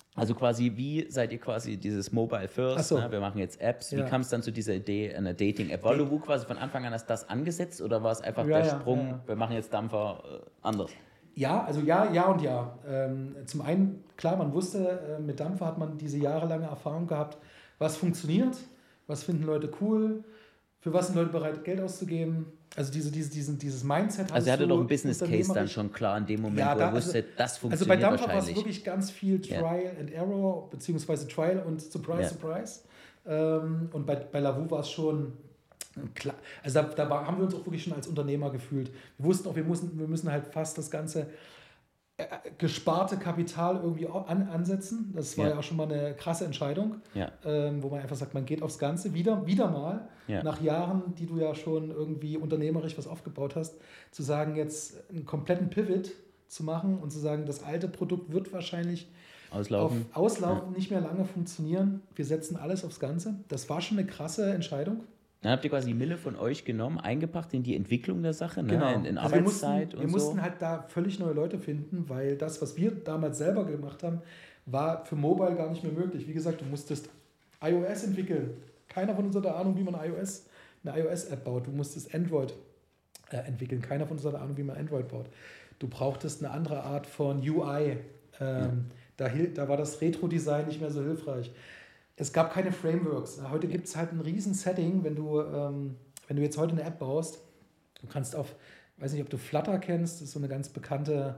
Also quasi, wie seid ihr quasi dieses Mobile First, So. ne? Wir machen jetzt Apps. Wie Ja. kam es dann zu dieser Idee, eine Dating-App? War Lovoo quasi von Anfang an als das angesetzt oder war es einfach der Sprung, wir machen jetzt Dampfer anders? Ja, also ja und ja. Zum einen, klar, man wusste, mit Dampfer hat man diese jahrelange Erfahrung gehabt, was funktioniert, was finden Leute cool, für was sind Leute bereit, Geld auszugeben. Also dieses Mindset. Also er hatte doch ein Business Case dann schon klar in dem Moment, wo er wusste, das funktioniert. Also bei Dampfer war es wahrscheinlich. wirklich ganz viel Trial and Error, beziehungsweise Trial und Surprise. Und bei Lovoo war es schon klar. Also da haben wir uns auch wirklich schon als Unternehmer gefühlt. Wir wussten auch, wir müssen halt fast das ganze gesparte Kapital irgendwie ansetzen. Das war ja auch schon mal eine krasse Entscheidung, wo man einfach sagt, man geht aufs Ganze wieder mal, nach Jahren, die du ja schon irgendwie unternehmerisch was aufgebaut hast, zu sagen, jetzt einen kompletten Pivot zu machen und zu sagen, das alte Produkt wird wahrscheinlich auslaufen, nicht mehr lange funktionieren. Wir setzen alles aufs Ganze. Das war schon eine krasse Entscheidung. Dann habt ihr quasi Mille von euch genommen, eingebracht in die Entwicklung der Sache, ne? Genau. in Arbeitszeit wir mussten halt da völlig neue Leute finden, weil das, was wir damals selber gemacht haben, war für Mobile gar nicht mehr möglich. Wie gesagt, du musstest iOS entwickeln. Keiner von uns hat eine Ahnung, wie man eine iOS-App baut. Du musstest Android entwickeln. Keiner von uns hat eine Ahnung, wie man Android baut. Du brauchtest eine andere Art von UI. Da war das Retro-Design nicht mehr so hilfreich. Es gab keine Frameworks. Heute gibt es halt ein riesen Setting, wenn du jetzt heute eine App baust. Du kannst weiß nicht, ob du Flutter kennst, das ist so eine ganz bekannte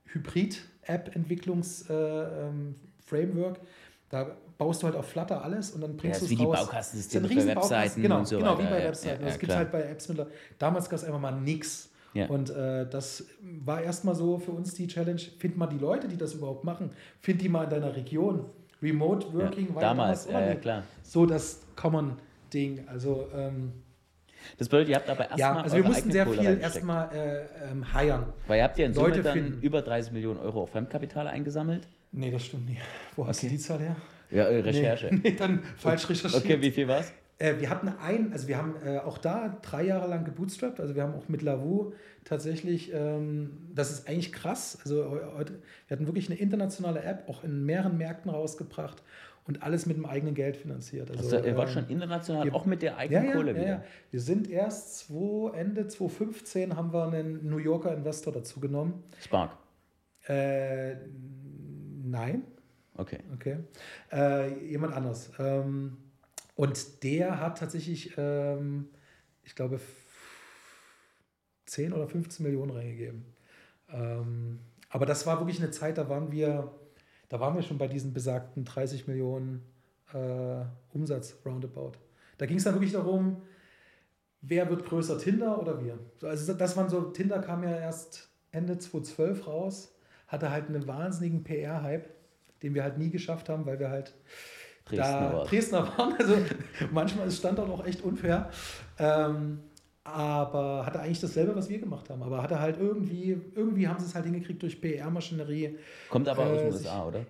Hybrid-App-Entwicklungs-Framework. Da baust du halt auf Flutter alles und dann bringst du es raus. Wie die Baukastensysteme für Webseiten und so weiter. Genau, wie bei Webseiten. Das gibt es halt bei Apps mittlerweile. Damals gab es einfach mal nix. Ja. Und das war erstmal so für uns die Challenge, find mal die Leute, die das überhaupt machen. Find die mal in deiner Region. Remote Working war damals klar. So das Common-Ding. Also, das bedeutet, ihr habt aber erstmal. Also wir mussten sehr viel erstmal hiren. Weil ihr habt ja in Summe dann über 30 Millionen Euro auf Fremdkapital eingesammelt? Nee, das stimmt nicht. Wo hast du die Zahl her? Ja, Recherche. Nee, dann falsch recherchiert. Okay, wie viel war's? Wir haben auch da 3 Jahre lang gebootstrapped, also wir haben auch mit Lovoo tatsächlich, das ist eigentlich krass, also heute, wir hatten wirklich eine internationale App, auch in mehreren Märkten rausgebracht und alles mit dem eigenen Geld finanziert. Also, ihr wart schon international, auch mit der eigenen Kohle wieder? Ja. Wir sind erst Ende 2015 haben wir einen New Yorker Investor dazu genommen. Spark? Nein. Okay. Jemand anders. Und der hat tatsächlich, ich glaube, 10 oder 15 Millionen reingegeben. Aber das war wirklich eine Zeit, da waren wir schon bei diesen besagten 30 Millionen Umsatz roundabout. Da ging es dann wirklich darum, wer wird größer, Tinder oder wir? Also das waren so, Tinder kam ja erst Ende 2012 raus, hatte halt einen wahnsinnigen PR-Hype, den wir halt nie geschafft haben, weil wir halt Dresdner waren. Also manchmal ist Standort auch echt unfair. Aber hatte eigentlich dasselbe, was wir gemacht haben. Aber hatte halt irgendwie haben sie es halt hingekriegt durch PR-Maschinerie. Kommt aber aus den USA, oder?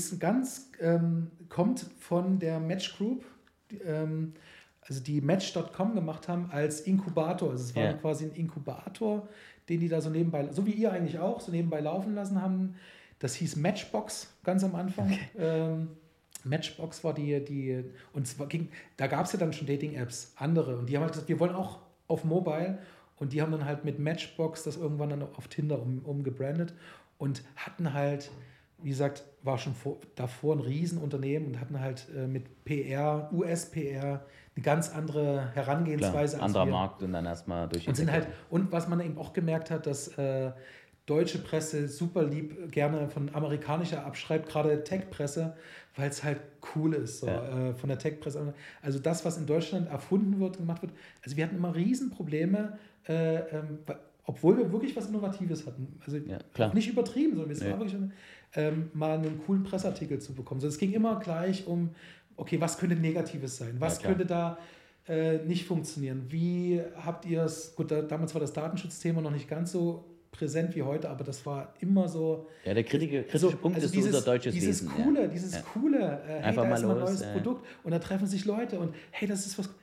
Kommt von der Match Group, also die Match.com gemacht haben als Inkubator. Also es war quasi ein Inkubator, den die da so nebenbei, so wie ihr eigentlich auch, so nebenbei laufen lassen haben. Das hieß Matchbox ganz am Anfang. Okay. Matchbox war und zwar da gab es ja dann schon Dating-Apps, andere. Und die haben halt gesagt, wir wollen auch auf Mobile. Und die haben dann halt mit Matchbox das irgendwann dann auf Tinder umgebrandet und hatten halt, wie gesagt, war schon davor ein Riesenunternehmen und hatten halt mit PR, US-PR, eine ganz andere Herangehensweise. Klar, anderer Markt und dann erstmal durch. Und was man eben auch gemerkt hat, dass deutsche Presse super lieb gerne von amerikanischer abschreibt, gerade Tech-Presse, weil es halt cool ist, so, von der Tech-Presse. Also das, was in Deutschland erfunden wird, gemacht wird. Also wir hatten immer Riesenprobleme, obwohl wir wirklich was Innovatives hatten. Also nicht übertrieben, sondern es war wirklich mal einen coolen Presseartikel zu bekommen. Also es ging immer gleich um, okay, was könnte Negatives sein? Was könnte da nicht funktionieren? Wie habt ihr es, gut, damals war das Datenschutzthema noch nicht ganz so präsent wie heute, aber das war immer so. Ja, der kritische Punkt ist unser deutsches Wesen. Dieses coole, hey, einfach da mal ist los, ein neues Produkt und da treffen sich Leute und hey, das ist was,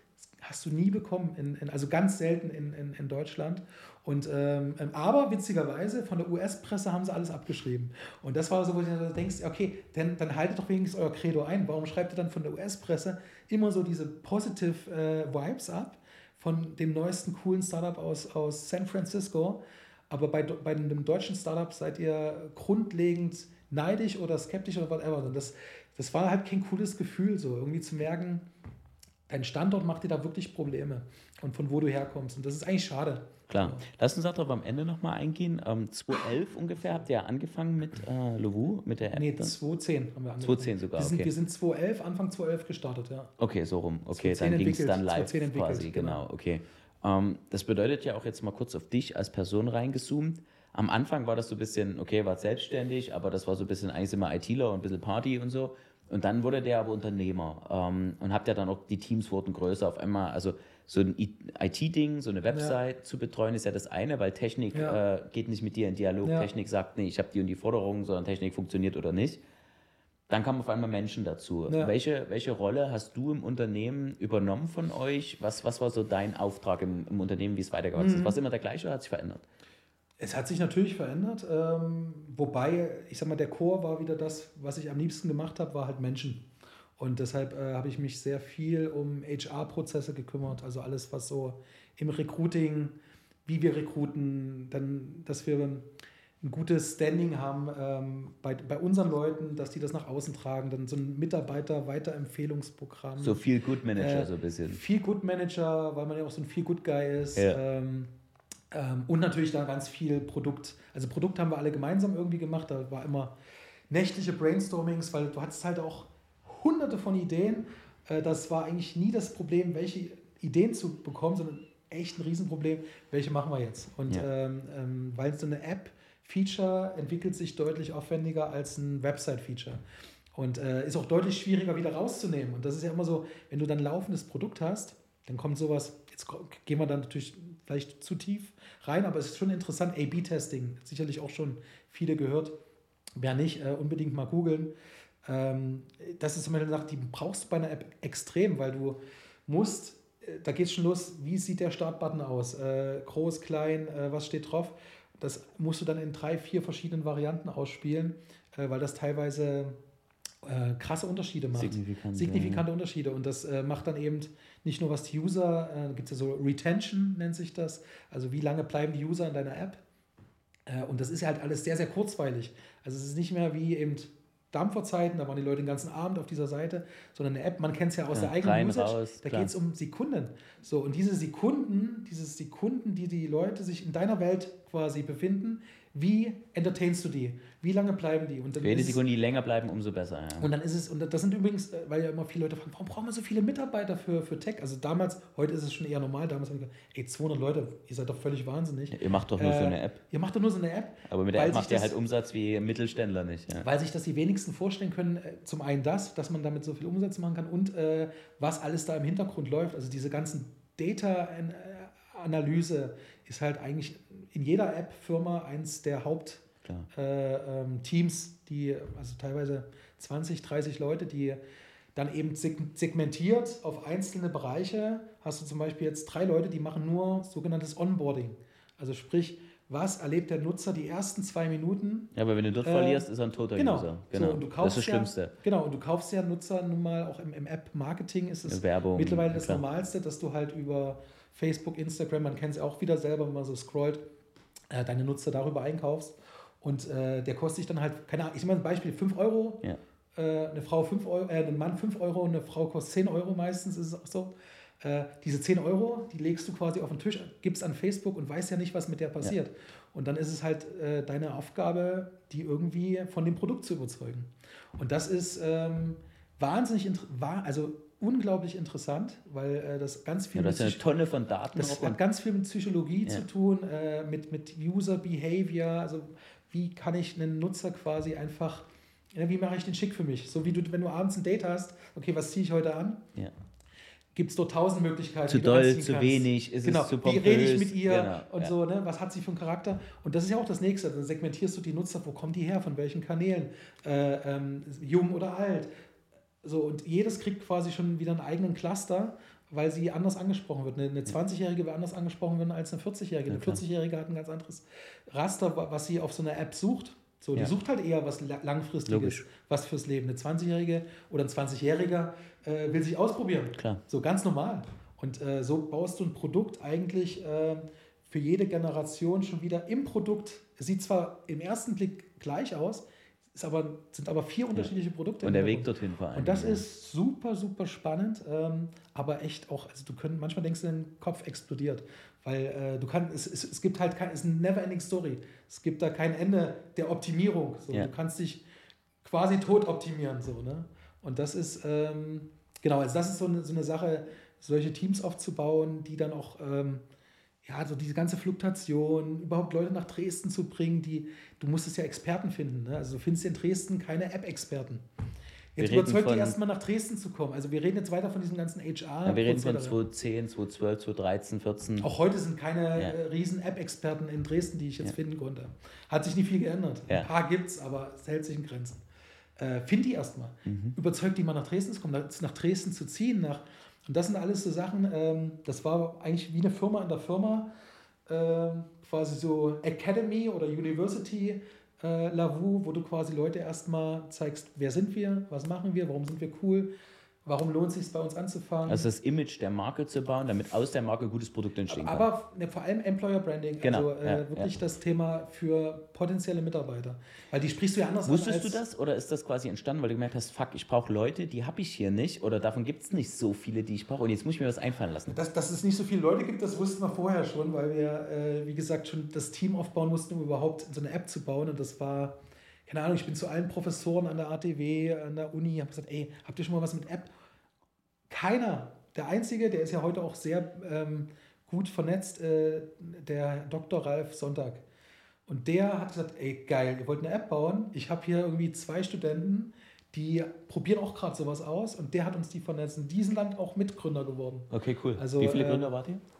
hast du nie bekommen, also ganz selten in Deutschland. Und, aber witzigerweise, von der US-Presse haben sie alles abgeschrieben. Und das war so, wo du denkst, okay, dann haltet doch wenigstens euer Credo ein. Warum schreibt ihr dann von der US-Presse immer so diese positive Vibes ab von dem neuesten coolen Startup aus San Francisco? Aber bei einem deutschen Startup seid ihr grundlegend neidisch oder skeptisch oder whatever. Und das war halt kein cooles Gefühl, so irgendwie zu merken, dein Standort macht dir da wirklich Probleme und von wo du herkommst. Und das ist eigentlich schade. Klar. Lass uns darauf am Ende nochmal eingehen. 2011 ungefähr habt ihr ja angefangen mit Lovoo, mit der App? Nee, 2010 haben wir angefangen. 2010 sogar, Wir sind 2011, Anfang 2011 gestartet, ja. Okay, so rum. Okay, dann ging es dann live quasi, genau. Okay. Das bedeutet ja auch jetzt mal kurz auf dich als Person reingezoomt. Am Anfang war das so ein bisschen, okay, war selbstständig, aber das war so ein bisschen, eigentlich immer ITler und ein bisschen Party und so. Und dann wurde der aber Unternehmer und habt ja dann auch, die Teams wurden größer auf einmal, also so ein IT-Ding, so eine Website zu betreuen ist ja das eine, weil Technik geht nicht mit dir in Dialog, Technik sagt, nee, ich habe die und die Forderungen, sondern Technik funktioniert oder nicht. Dann kamen auf einmal Menschen dazu. Ja. Welche Rolle hast du im Unternehmen übernommen von euch? Was war so dein Auftrag im Unternehmen, wie es weitergewachsen ist? War es immer der gleiche oder hat sich verändert? Es hat sich natürlich verändert, wobei, ich sag mal, der Core war wieder das, was ich am liebsten gemacht habe, war halt Menschen. Und deshalb habe ich mich sehr viel um HR-Prozesse gekümmert, also alles, was so im Recruiting, wie wir rekruten, dann, dass wir ein gutes Standing haben bei unseren Leuten, dass die das nach außen tragen, dann so ein Mitarbeiter-Weiterempfehlungsprogramm. So Feel-Good-Manager so ein bisschen. Feel-Good-Manager, weil man ja auch so ein Feel-Good-Guy ist. Ja. Und natürlich da ganz viel Produkt. Also Produkt haben wir alle gemeinsam irgendwie gemacht. Da war immer nächtliche Brainstormings, weil du hattest halt auch hunderte von Ideen. Das war eigentlich nie das Problem, welche Ideen zu bekommen, sondern echt ein Riesenproblem, welche machen wir jetzt. Und weil so eine App-Feature entwickelt sich deutlich aufwendiger als ein Website-Feature. Und ist auch deutlich schwieriger wieder rauszunehmen. Und das ist ja immer so, wenn du dann ein laufendes Produkt hast, dann kommt sowas, jetzt gehen wir dann natürlich vielleicht zu tief rein, aber es ist schon interessant, A/B-Testing, sicherlich auch schon viele gehört. Wer nicht, unbedingt mal googeln. Das ist zum Beispiel eine Sache, die brauchst du bei einer App extrem, weil du musst, da geht es schon los, wie sieht der Startbutton aus? Groß, klein, was steht drauf? Das musst du dann in 3, 4 verschiedenen Varianten ausspielen, weil das teilweise krasse Unterschiede macht. Signifikante Unterschiede. Und das macht dann eben nicht nur was die User, gibt es ja so Retention, nennt sich das, also wie lange bleiben die User in deiner App. Und das ist halt alles sehr, sehr kurzweilig. Also es ist nicht mehr wie eben Dampferzeiten, da waren die Leute den ganzen Abend auf dieser Seite, sondern eine App, man kennt es ja aus der eigenen Usage, da geht es um Sekunden. So, und diese Sekunden, die die Leute sich in deiner Welt quasi befinden, wie entertainst du die? Wie lange bleiben die? Und dann jede Sekunde, die länger bleiben, umso besser. Ja. Und dann ist es, und das sind übrigens, weil ja immer viele Leute fragen, warum brauchen wir so viele Mitarbeiter für Tech? Also damals, heute ist es schon eher normal, damals haben wir gesagt, 200 Leute, ihr seid doch völlig wahnsinnig. Ja, ihr macht doch nur so eine App. Ihr macht doch nur so eine App. Aber mit der App macht ihr halt Umsatz wie Mittelständler nicht. Ja. Weil sich das die wenigsten vorstellen können, zum einen dass man damit so viel Umsatz machen kann und was alles da im Hintergrund läuft. Also diese ganzen Data-Analyse ist halt eigentlich in jeder App-Firma eins der Hauptteams, die, also teilweise 20, 30 Leute, die dann eben segmentiert auf einzelne Bereiche. Hast du zum Beispiel jetzt 3 Leute, die machen nur sogenanntes Onboarding. Also sprich, was erlebt der Nutzer die ersten 2 Minuten? Ja, aber wenn du dort verlierst, ist er ein toter User. Genau. So, und du kaufst das ist das Schlimmste. Genau, und du kaufst ja Nutzer nun mal, auch im App-Marketing ist es Werbung, mittlerweile das Normalste, dass du halt über Facebook, Instagram, man kennt es auch wieder selber, wenn man so scrollt, deine Nutzer darüber einkaufst. Und der kostet sich dann halt, keine Ahnung, ich mache ein Beispiel, 5 Euro, eine Frau 5 Euro, ein Mann 5 Euro und eine Frau kostet 10 Euro meistens, ist es auch so. Diese 10 Euro, die legst du quasi auf den Tisch, gibst an Facebook und weißt ja nicht, was mit der passiert. Ja. Und dann ist es halt deine Aufgabe, die irgendwie von dem Produkt zu überzeugen. Und das ist unglaublich interessant, weil das ganz viel das ist eine Tonne von Daten. Das hat ganz viel mit Psychologie zu tun, mit User Behavior, also wie kann ich einen Nutzer quasi einfach, wie mache ich den schick für mich? So wie du, wenn du abends ein Date hast, okay, was ziehe ich heute an? Ja. Gibt es dort 1000 Möglichkeiten, zu doll, zu wenig, ist es zu pompös. Wie rede ich mit ihr und so, ne? Was hat sie für einen Charakter? Und das ist ja auch das Nächste, dann segmentierst du die Nutzer, wo kommen die her, von welchen Kanälen, jung oder alt. So, und jedes kriegt quasi schon wieder einen eigenen Cluster weil sie anders angesprochen wird. Eine 20-Jährige wird anders angesprochen werden als eine 40-Jährige. Eine 40-Jährige hat ein ganz anderes Raster, was sie auf so einer App sucht. So, die sucht halt eher was Langfristiges, was fürs Leben. Eine 20-Jährige oder ein 20-Jähriger will sich ausprobieren. Klar. So ganz normal. Und so baust du ein Produkt eigentlich für jede Generation schon wieder im Produkt. Es sieht zwar im ersten Blick gleich aus, sind aber 4 unterschiedliche Produkte. Und der Weg dorthin vor allem. Und das ist super, super spannend, aber echt auch, also manchmal denkst du, dein Kopf explodiert, weil es gibt halt es ist eine never-ending Story. Es gibt da kein Ende der Optimierung. So. Du kannst dich quasi tot optimieren. So, ne? Und das ist, genau, also das ist so eine Sache, solche Teams aufzubauen, die dann auch so diese ganze Fluktuation, überhaupt Leute nach Dresden zu bringen, du musstest ja Experten finden. Ne? Also du findest in Dresden keine App-Experten. Jetzt überzeugt die erstmal nach Dresden zu kommen. Also wir reden jetzt weiter von diesem ganzen HR. Ja, wir reden von 2010, 2012, 2013, 2014. Auch heute sind keine riesen App-Experten in Dresden, die ich jetzt finden konnte. Hat sich nicht viel geändert. Ein paar gibt es, aber es hält sich in Grenzen. Find die erstmal. Überzeugt die mal nach Dresden zu kommen, nach Dresden zu ziehen, und das sind alles so Sachen, das war eigentlich wie eine Firma in der Firma, quasi so Academy oder University Lavu, wo du quasi Leute erstmal zeigst, wer sind wir, was machen wir, warum sind wir cool, warum lohnt es sich bei uns anzufangen. Also das Image der Marke zu bauen, damit aus der Marke ein gutes Produkt entstehen kann. Aber vor allem Employer Branding, genau. also wirklich das Thema für potenzielle Mitarbeiter. Weil die sprichst du ja anders an. Wusstest du das oder ist das quasi entstanden, weil du gemerkt hast, fuck, ich brauche Leute, die habe ich hier nicht oder davon gibt es nicht so viele, die ich brauche und jetzt muss ich mir was einfallen lassen? Dass es nicht so viele Leute gibt, das wussten wir vorher schon, weil wir, wie gesagt, schon das Team aufbauen mussten, um überhaupt so eine App zu bauen und das war, keine Ahnung, ich bin zu allen Professoren an der ATW, an der Uni, habe gesagt, ey, habt ihr schon mal was mit App? Keiner. Der Einzige, der ist ja heute auch sehr gut vernetzt, der Dr. Ralf Sonntag. Und der hat gesagt, ey, geil, ihr wollt eine App bauen? Ich habe hier irgendwie 2 Studenten, die probieren auch gerade sowas aus und der hat uns die vernetzt. Und die sind dann auch Mitgründer geworden. Okay, cool. Also, wie viele Gründer wart ihr?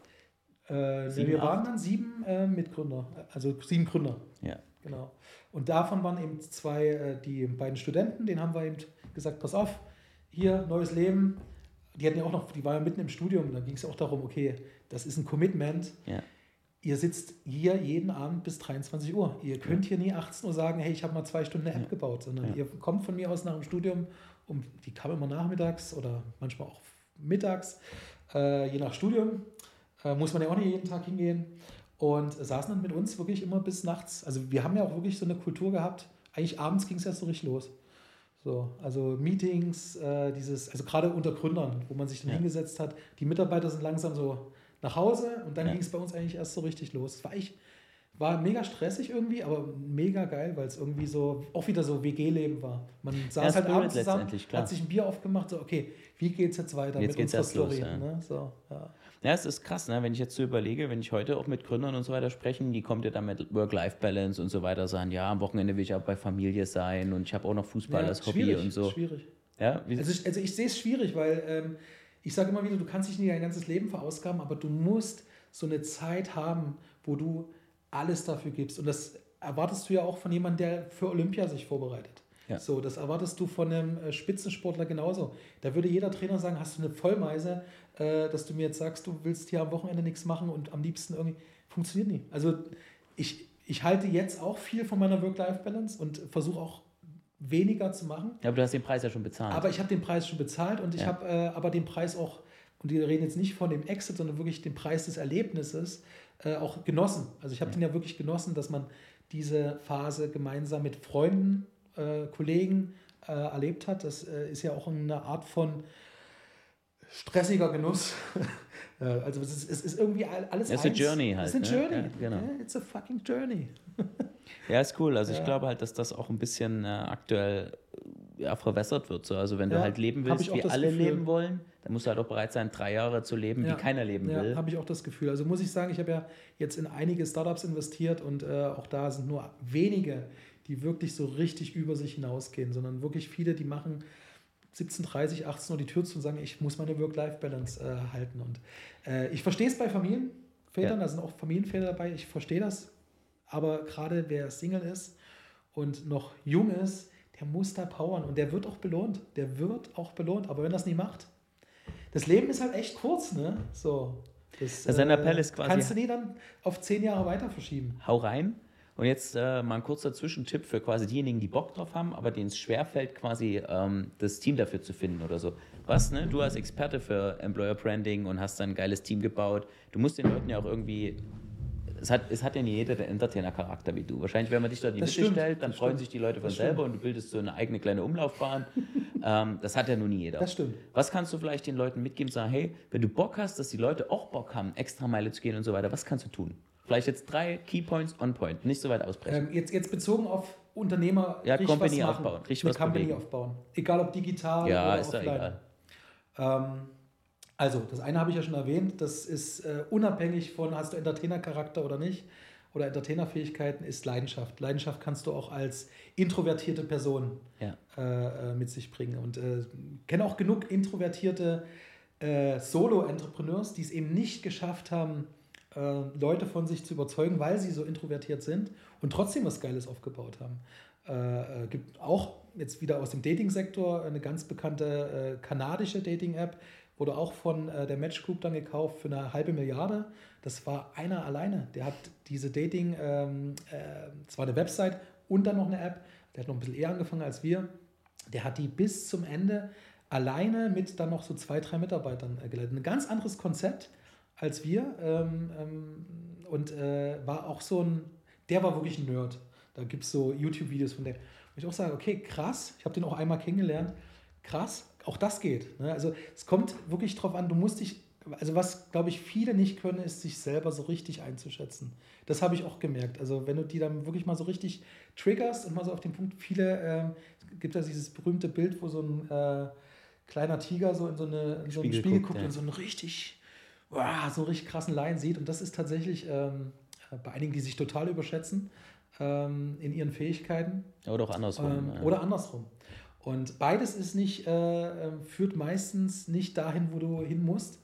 Wir waren dann 7 Mitgründer, also 7 Gründer. Ja. Genau. Und davon waren eben 2, die beiden Studenten, denen haben wir eben gesagt, pass auf, hier, neues Leben. Die waren ja mitten im Studium, da ging es ja auch darum, okay, das ist ein Commitment. Ja. Ihr sitzt hier jeden Abend bis 23 Uhr. Ihr könnt hier nie 18 Uhr sagen, hey, ich habe mal 2 Stunden eine App gebaut, sondern ihr kommt von mir aus nach dem Studium, die kam immer nachmittags oder manchmal auch mittags, je nach Studium, muss man ja auch nicht jeden Tag hingehen und saßen dann mit uns wirklich immer bis nachts. Also wir haben ja auch wirklich so eine Kultur gehabt, eigentlich abends ging es erst so richtig los. So, also Meetings, also gerade unter Gründern, wo man sich dann hingesetzt hat, die Mitarbeiter sind langsam so nach Hause und dann ging es bei uns eigentlich erst so richtig los. Es war mega stressig irgendwie, aber mega geil, weil es irgendwie so, auch wieder so WG-Leben war. Man saß halt abends zusammen, hat sich ein Bier aufgemacht, so okay, wie geht's jetzt weiter jetzt mit unserer Story? Los, ja. Ne? So, ja. Ja, es ist krass, ne? Wenn ich jetzt so überlege, wenn ich heute auch mit Gründern und so weiter spreche, die kommt ja dann mit Work-Life-Balance und so weiter, sagen, ja, am Wochenende will ich auch bei Familie sein und ich habe auch noch Fußball als Hobby und so. Schwierig. Ja, also ich sehe es schwierig, weil ich sage immer wieder, du kannst dich nicht dein ganzes Leben verausgaben, aber du musst so eine Zeit haben, wo du alles dafür gibst. Und das erwartest du ja auch von jemandem, der für Olympia sich vorbereitet. Ja. So, das erwartest du von einem Spitzensportler genauso. Da würde jeder Trainer sagen, hast du eine Vollmeise, dass du mir jetzt sagst, du willst hier am Wochenende nichts machen und am liebsten irgendwie, funktioniert nicht. Also ich halte jetzt auch viel von meiner Work-Life-Balance und versuche auch weniger zu machen. Ja, aber du hast den Preis ja schon bezahlt. Aber ich habe den Preis schon bezahlt und ich habe aber den Preis auch, und wir reden jetzt nicht von dem Exit, sondern wirklich den Preis des Erlebnisses auch genossen. Also ich habe den ja wirklich genossen, dass man diese Phase gemeinsam mit Freunden, Kollegen erlebt hat. Das ist ja auch eine Art von stressiger Genuss. Also es ist irgendwie alles es ist eine Journey halt. Es ist eine Journey. Ja, genau. Yeah, it's a fucking journey. Ja, ist cool. Also ich glaube halt, dass das auch ein bisschen aktuell verwässert wird. So. Also wenn du halt leben willst, wie alle leben wollen, dann musst du halt auch bereit sein, 3 Jahre zu leben, wie keiner leben will. Ja, habe ich auch das Gefühl. Also muss ich sagen, ich habe ja jetzt in einige Startups investiert und auch da sind nur wenige, die wirklich so richtig über sich hinausgehen, sondern wirklich viele, die machen 17:30, 18 Uhr die Tür zu und sagen, ich muss meine Work-Life-Balance halten. Und ich verstehe es bei Familienvätern, da sind auch Familienväter dabei, ich verstehe das, aber gerade wer Single ist und noch jung ist, der muss da powern und der wird auch belohnt. Aber wenn das nicht macht, das Leben ist halt echt kurz, ne? So. Sein Appell ist quasi, kannst du nie dann auf 10 Jahre weiter verschieben. Hau rein. Und jetzt mal ein kurzer Zwischentipp für quasi diejenigen, die Bock drauf haben, aber denen es schwerfällt, quasi das Team dafür zu finden oder so. Was, ne? Du als Experte für Employer Branding und hast dann ein geiles Team gebaut. Du musst den Leuten ja auch irgendwie... Es hat ja nicht jeder den Entertainer-Charakter wie du. Wahrscheinlich, wenn man dich dort in die Mitte stellt, dann freuen sich die Leute von selber und du bildest so eine eigene kleine Umlaufbahn. Das hat ja nun nie jeder. Das stimmt. Was kannst du vielleicht den Leuten mitgeben und sagen, hey, wenn du Bock hast, dass die Leute auch Bock haben, extra Meile zu gehen und so weiter, was kannst du tun? Vielleicht jetzt 3 Keypoints on point, nicht so weit ausbrechen. Jetzt bezogen auf Unternehmer, ja, Company aufbauen, richtig was Company bewegen. Aufbauen. Egal ob digital ja, oder ist offline. Egal. Also, das eine habe ich ja schon erwähnt, das ist unabhängig von, hast du Entertainer-Charakter oder nicht, oder Entertainer-Fähigkeiten, ist Leidenschaft. Leidenschaft kannst du auch als introvertierte Person mit sich bringen. Und kenne auch genug introvertierte Solo-Entrepreneurs, die es eben nicht geschafft haben, Leute von sich zu überzeugen, weil sie so introvertiert sind und trotzdem was Geiles aufgebaut haben. Gibt auch jetzt wieder aus dem Dating-Sektor eine ganz bekannte kanadische Dating-App, wurde auch von der Match Group dann gekauft für eine $500,000. Das war einer alleine. Der hat diese Dating, zwar eine Website und dann noch eine App, der hat noch ein bisschen eher angefangen als wir. Der hat die bis zum Ende alleine mit dann noch so 2, 3 Mitarbeitern geleitet. Ein ganz anderes Konzept als wir und war auch der war wirklich ein Nerd. Da gibt es so YouTube-Videos von dem. Wo ich auch sage, okay, krass, ich habe den auch einmal kennengelernt, krass, auch das geht. Ne? Also es kommt wirklich drauf an, du musst dich, also was, glaube ich, viele nicht können, ist, sich selber so richtig einzuschätzen. Das habe ich auch gemerkt. Also wenn du die dann wirklich mal so richtig triggerst und mal so auf den Punkt, gibt es dieses berühmte Bild, wo so ein kleiner Tiger so in so einen Spiegel guckt und so einen richtig krassen Laien sieht. Und das ist tatsächlich bei einigen, die sich total überschätzen in ihren Fähigkeiten. Oder auch andersrum. Oder andersrum. Und beides ist führt meistens nicht dahin, wo du hin musst.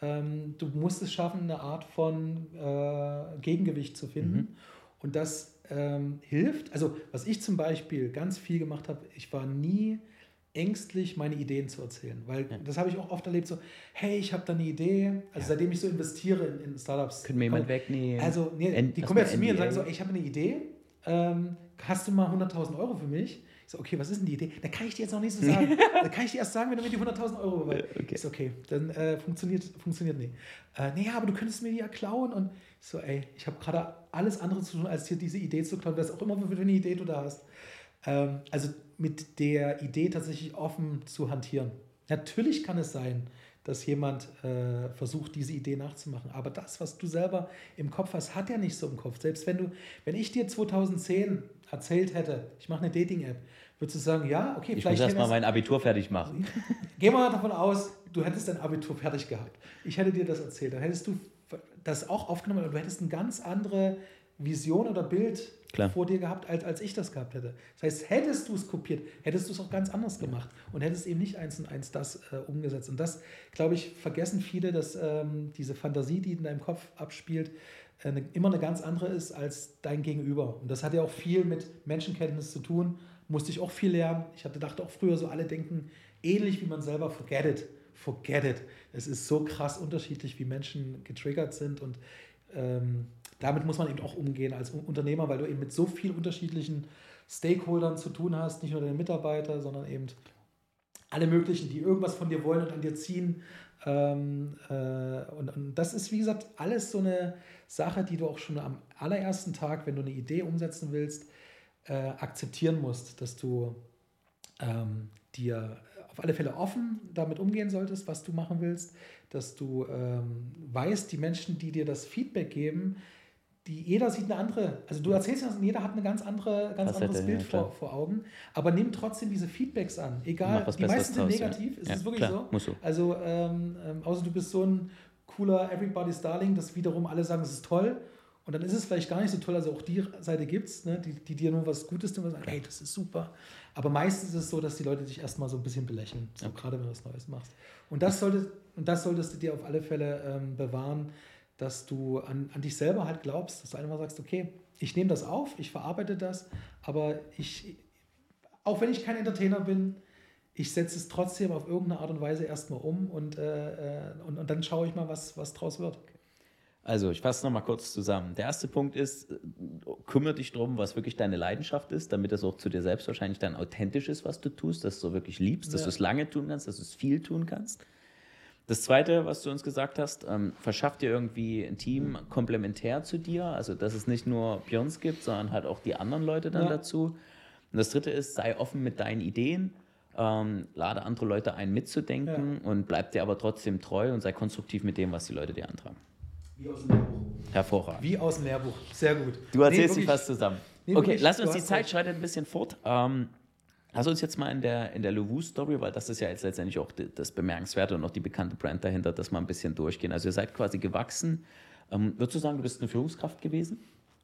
Du musst es schaffen, eine Art von Gegengewicht zu finden. Und das hilft. Also was ich zum Beispiel ganz viel gemacht habe, ich war nie ängstlich, meine Ideen zu erzählen. Weil das habe ich auch oft erlebt, so, hey, ich habe da eine Idee. Also seitdem ich so investiere in Startups. Können mir jemand wegnehmen? Also die kommen jetzt zu mir und sagen so, ich habe eine Idee, hast du mal 100.000 € für mich? Ich so, okay, was ist denn die Idee? Da kann ich dir jetzt noch nicht so sagen. Da kann ich dir erst sagen, wenn du mir die 100.000 € überweist. Okay. Ich so, okay, dann funktioniert nicht. Nee, aber du könntest mir die ja klauen. Und ich so, ey, ich habe gerade alles andere zu tun, als dir diese Idee zu klauen, was auch immer für eine Idee du da hast. Also mit der Idee tatsächlich offen zu hantieren. Natürlich kann es sein, dass jemand versucht, diese Idee nachzumachen. Aber das, was du selber im Kopf hast, hat er nicht so im Kopf. Selbst wenn ich dir 2010 erzählt hätte, ich mache eine Dating-App, würdest du sagen, ja, okay, ich muss erst mal mein Abitur fertig machen. Gehen wir mal davon aus, du hättest dein Abitur fertig gehabt. Ich hätte dir das erzählt. Dann hättest du das auch aufgenommen und du hättest eine ganz andere Vision oder Bild vor dir gehabt, als ich das gehabt hätte. Das heißt, hättest du es kopiert, hättest du es auch ganz anders gemacht und hättest eben nicht 1:1 das umgesetzt. Und das, glaube ich, vergessen viele, dass diese Fantasie, die in deinem Kopf abspielt, immer eine ganz andere ist als dein Gegenüber. Und das hat ja auch viel mit Menschenkenntnis zu tun. Musste ich auch viel lernen. Ich dachte auch früher so, alle denken ähnlich wie man selber, forget it. Es ist so krass unterschiedlich, wie Menschen getriggert sind und damit muss man eben auch umgehen als Unternehmer, weil du eben mit so vielen unterschiedlichen Stakeholdern zu tun hast, nicht nur deine Mitarbeiter, sondern eben alle möglichen, die irgendwas von dir wollen und an dir ziehen. Und das ist, wie gesagt, alles so eine Sache, die du auch schon am allerersten Tag, wenn du eine Idee umsetzen willst, akzeptieren musst, dass du dir auf alle Fälle offen damit umgehen solltest, was du machen willst, dass du weißt, die Menschen, die dir das Feedback geben, jeder sieht eine andere, also du erzählst ja, jeder hat ein ganz anderes Bild vor Augen, aber nimm trotzdem diese Feedbacks an, egal, die meisten sind negativ, ist es wirklich so? Musst du. Also außer du bist so ein cooler Everybody's Darling, dass wiederum alle sagen, es ist toll und dann ist es vielleicht gar nicht so toll, also auch die Seite gibt es, ne, die dir nur was Gutes tun und sagen, hey, das ist super, aber meistens ist es so, dass die Leute dich erstmal so ein bisschen belächeln, so gerade wenn du was Neues machst und das solltest du dir auf alle Fälle bewahren, dass du an dich selber halt glaubst, dass du einfach sagst, okay, ich nehme das auf, ich verarbeite das, aber auch wenn ich kein Entertainer bin, ich setze es trotzdem auf irgendeine Art und Weise erstmal um und dann schaue ich mal, was draus wird. Also, ich fasse nochmal kurz zusammen. Der erste Punkt ist, kümmere dich darum, was wirklich deine Leidenschaft ist, damit es auch zu dir selbst wahrscheinlich dann authentisch ist, was du tust, dass du wirklich liebst, dass du es lange tun kannst, dass du es viel tun kannst. Das Zweite, was du uns gesagt hast, verschaff dir irgendwie ein Team komplementär zu dir, also dass es nicht nur Björns gibt, sondern halt auch die anderen Leute dann dazu. Und das Dritte ist, sei offen mit deinen Ideen, lade andere Leute ein, mitzudenken und bleib dir aber trotzdem treu und sei konstruktiv mit dem, was die Leute dir antragen. Wie aus dem Lehrbuch. Hervorragend. Wie aus dem Lehrbuch. Sehr gut. Du erzählst dich was zusammen. Nee, okay, wirklich, lass uns, die Zeit schreitet ein bisschen fort. Lass uns jetzt mal in der Lovoo-Story, weil das ist ja jetzt letztendlich auch das Bemerkenswerte und auch die bekannte Brand dahinter, das mal ein bisschen durchgehen. Also ihr seid quasi gewachsen. Würdest du sagen, du bist eine Führungskraft gewesen?